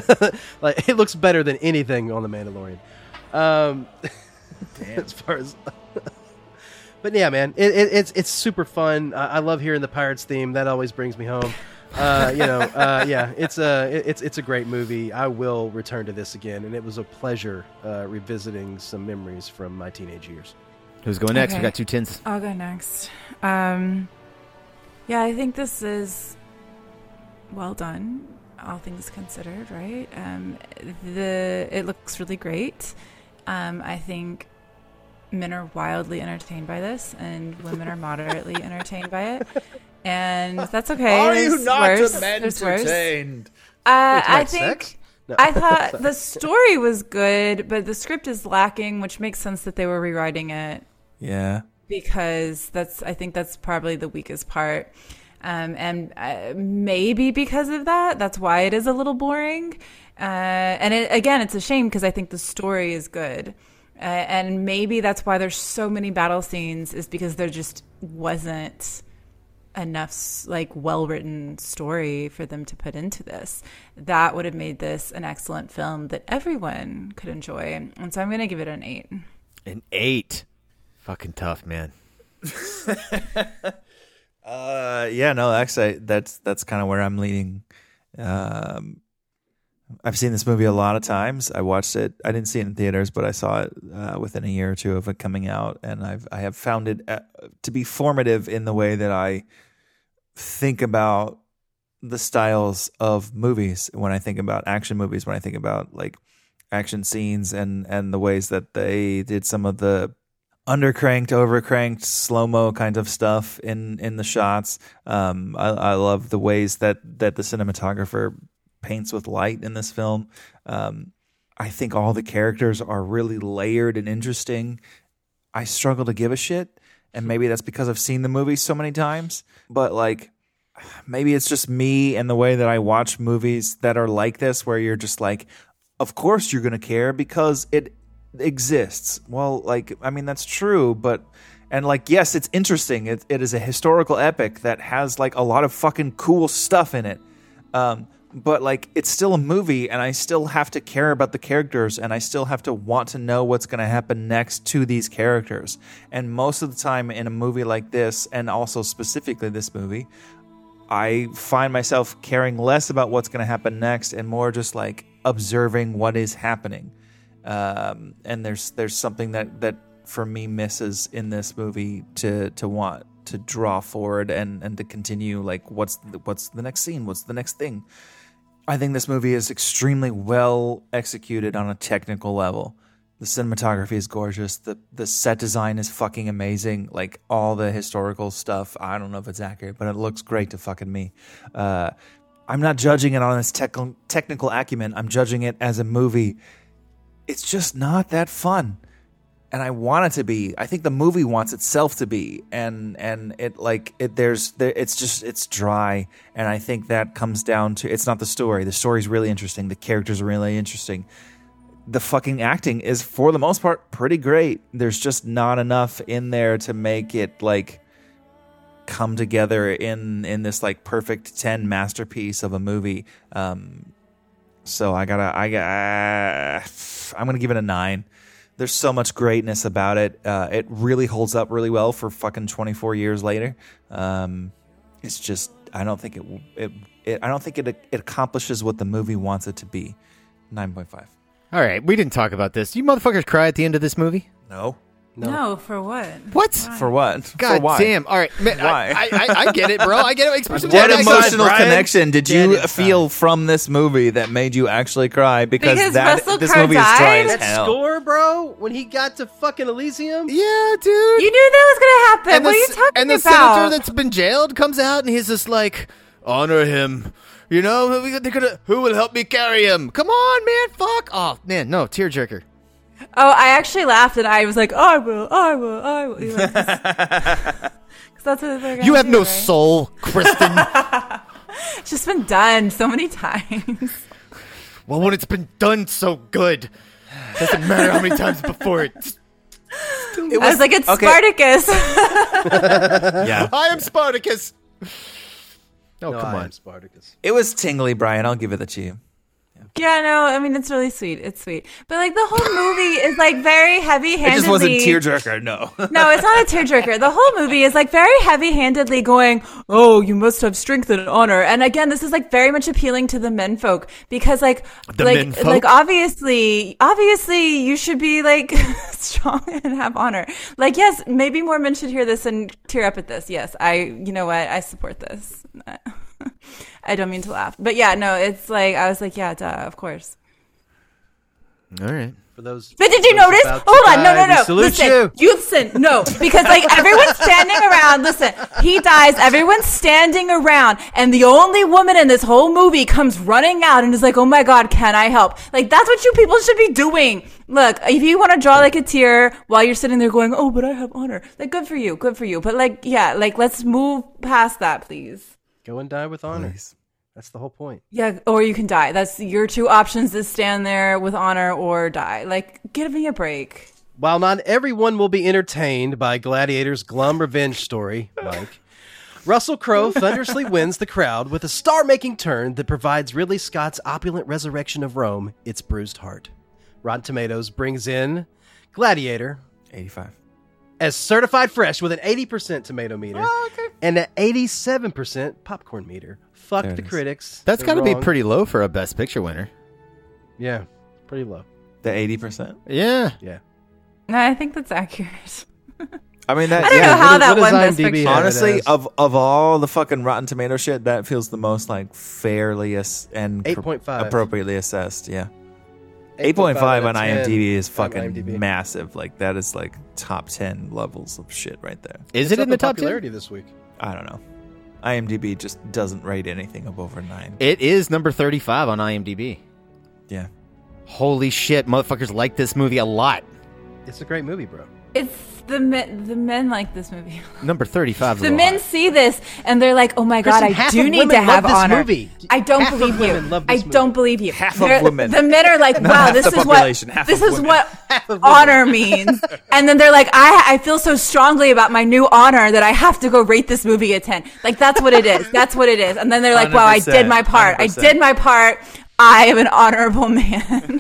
like, it looks better than anything on The Mandalorian. Um, as far as, but yeah, man, it, it, it's, it's super fun. I, I love hearing the Pirates theme. That always brings me home. uh, you know, uh, yeah, it's a it's it's a great movie. I will return to this again, and it was a pleasure uh, revisiting some memories from my teenage years. Who's going next? Okay. We got two tins. I'll go next. Um, yeah, I think this is well done, all things considered. Right? Um, the it looks really great. Um, I think men are wildly entertained by this, and women are moderately entertained by it. And that's okay. Are There's you not worse. entertained? Uh, Wait, I like think sex? No. I thought the story was good, but the script is lacking, which makes sense that they were rewriting it. Yeah, because that's I think that's probably the weakest part, um, and uh, maybe because of that, that's why it is a little boring. Uh, and it, again, it's a shame because I think the story is good, uh, and maybe that's why there's so many battle scenes is because there just wasn't enough like well-written story for them to put into this. That would have made this an excellent film that everyone could enjoy. And so I'm going to give it an eight. An eight. Fucking tough, man. uh, yeah, no, actually, that's that's kind of where I'm leaning. Um, I've seen this movie a lot of times. I watched it. I didn't see it in theaters, but I saw it uh, within a year or two of it coming out, and I've I have found it uh, to be formative in the way that I think about the styles of movies. When I think about action movies, when I think about like action scenes and and the ways that they did some of the undercranked, overcranked, slow-mo kind of stuff in in the shots. Um, I, I love the ways that that the cinematographer paints with light in this film. Um, I think all the characters are really layered and interesting. I struggle to give a shit, and maybe that's because I've seen the movie so many times. But like, maybe it's just me and the way that I watch movies that are like this, where you're just like, of course you're gonna care because it exists. Well, like, I mean, that's true, but and like, yes, it's interesting. It it is a historical epic that has like a lot of fucking cool stuff in it. Um, But, like, it's still a movie, and I still have to care about the characters, and I still have to want to know what's going to happen next to these characters. And most of the time in a movie like this, and also specifically this movie, I find myself caring less about what's going to happen next and more just, like, observing what is happening. Um, and there's there's something that, that, for me, misses in this movie to to want to draw forward and, and to continue, like, what's the, what's the next scene? What's the next thing? I think this movie is extremely well executed on a technical level. The cinematography is gorgeous. The the set design is fucking amazing. Like, all the historical stuff, I don't know if it's accurate, but it looks great to fucking me. Uh, I'm not judging it on its tech- technical acumen. I'm judging it as a movie. It's just not that fun. And I want it to be. I think the movie wants itself to be, and and it like it. There's there, it's just it's dry, and I think that comes down to it's not the story. The story's really interesting. The characters are really interesting. The fucking acting is, for the most part, pretty great. There's just not enough in there to make it like come together in in this like perfect ten masterpiece of a movie. Um, so I gotta I got uh, I'm gonna give it a nine. There's so much greatness about it. Uh, it really holds up really well for fucking twenty-four years later. Um, it's just, I don't think it, it, it I don't think it, it accomplishes what the movie wants it to be. nine point five. All right, we didn't talk about this. You motherfuckers cry at the end of this movie? No. No. no, for what? What? Why? For what? God for why? damn. All right. Man, why? I, I, I get it, bro. I get it. What emotional Brian? connection did Dead you inside. feel from this movie that made you actually cry? Because, Because that Russell this Crowe movie is dry as died? That hell. score, bro, when he got to fucking Elysium. Yeah, dude. You knew that was going to happen. And what the, are you s- talking and the about? senator that's been jailed comes out, and he's just like, honor him. You know, we- they're gonna. Who will help me carry him? Come on, man. Fuck. Oh, man. No, tearjerker. Oh, I actually laughed, and I was like, I will, I will, I will. Because that's what they're gonna You have do, no right? soul, Kristen. It's just been done so many times. Well, when it's been done so good, doesn't matter how many times before it. It was, I was like, it's okay. Spartacus. Yeah. I am Spartacus. Oh, no, come I on. am Spartacus. It was tingly, Brian. I'll give it to you. Yeah, no, I mean, it's really sweet. It's sweet. But, like, the whole movie is, like, very heavy-handedly... It just wasn't tearjerker, no. No, it's not a tearjerker. The whole movie is, like, very heavy-handedly going, oh, you must have strength and honor. And, again, this is, like, very much appealing to the menfolk. Because, like, The like, menfolk? like obviously, obviously, you should be, like, strong and have honor. Like, yes, maybe more men should hear this and tear up at this. Yes, I, you know what? I support this. I don't mean to laugh. But yeah, no, it's like, I was like, yeah, duh, of course. All right. For those, But did you those notice? about to Hold on, no, die, no, we no. salute Listen, you. you listen, no, because like everyone's standing around. Listen, he dies. Everyone's standing around, and the only woman in this whole movie comes running out and is like, "Oh my God, can I help?" Like that's what you people should be doing. Look, if you want to draw like a tear while you're sitting there going, "Oh, but I have honor," like good for you, good for you. But like, yeah, like let's move past that, please. Go and die with honor. Please. That's the whole point. Yeah, or you can die. That's your two options: is stand there with honor or die. Like, give me a break. While not everyone will be entertained by Gladiator's glum revenge story, Mike, Russell Crowe thunderously wins the crowd with a star-making turn that provides Ridley Scott's opulent resurrection of Rome its bruised heart. Rotten Tomatoes brings in Gladiator eighty-five. as certified fresh with an eighty percent tomato meter Oh, okay. and an eighty-seven percent popcorn meter. Fuck There the it is. critics. That's They're got to be wrong. pretty low for a Best Picture winner. Yeah, pretty low. The eighty percent? Yeah. Yeah. No, I think that's accurate. I mean, that, I don't yeah, know how what that is- won what Best is Picture. Honestly, of of all the fucking Rotten Tomato shit, that feels the most like fairly ass- and eight point five. appropriately assessed. Yeah, eight point five on out of ten IMDb is on fucking IMDb. massive. Like that is like top ten levels of shit right there. Is It's it up in the top ten? popularity this week? I don't know. IMDb just doesn't rate anything above a nine. It is number thirty-five on IMDb. Yeah. Holy shit, motherfuckers like this movie a lot. It's a great movie, bro. It's the men. The men like this movie. Number thirty-five. The men see this and they're like, "Oh my god, Kristen, I half do of need women to have love this honor." movie. I don't Half of believe you. women love I this movie. don't believe you. Half of They're- women. The men are like, Not "Wow, half this the is population, what half this of is women. what honor means." And then they're like, "I I feel so strongly about my new honor that I have to go rate this movie a ten." Like that's what it is. That's what it is. And then they're like, "Wow, I did my part. I did my part. I am an honorable man."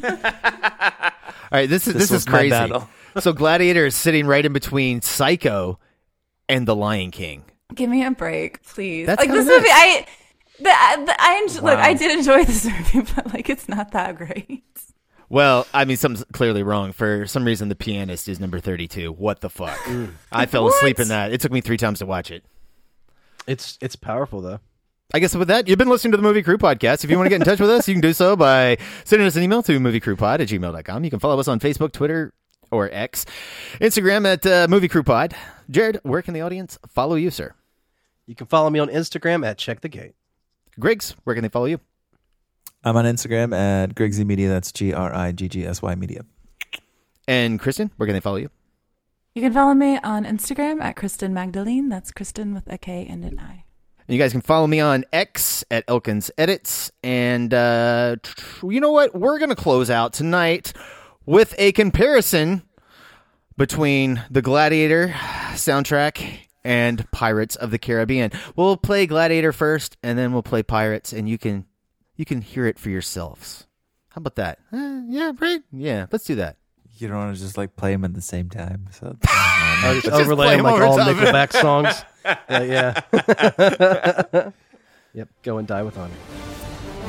All right, this is This this, was is my crazy. battle. So Gladiator is sitting right in between Psycho and The Lion King. Give me a break, please. That's like this kinda movie, I, the, the, I enjoy, look, Wow. I did enjoy this movie, but like it's not that great. Well, I mean, something's clearly wrong. For some reason, The Pianist is number thirty-two. What the fuck? I fell asleep in that. It took me three times to watch it. It's it's powerful though. I guess with that, you've been listening to the Movie Crew Podcast. If you want to get in touch with us, you can do so by sending us an email to moviecrewpod at gmail dot com. You can follow us on Facebook, Twitter, or X, Instagram at uh, Movie Crew Pod. Jared, where can the audience follow you, sir? You can follow me on Instagram at Check the Gate. Griggs, where can they follow you? I'm on Instagram at Griggsy Media. That's G R I G G S Y Media. And Kristen, where can they follow you? You can follow me on Instagram at Kristen Magdalene. That's Kristen with a K and an I. And you guys can follow me on X at Elkins Edits. And uh, tr- you know what? We're going to close out tonight with a comparison between the Gladiator soundtrack and Pirates of the Caribbean. We'll play Gladiator first, and then we'll play Pirates, and you can you can hear it for yourselves. How about that? Uh, yeah, right? Yeah, let's do that. You don't want to just like play them at the same time. So I just Just overlay play them them like over all top. Nickelback songs. Uh, yeah. Yep. Go and die with honor.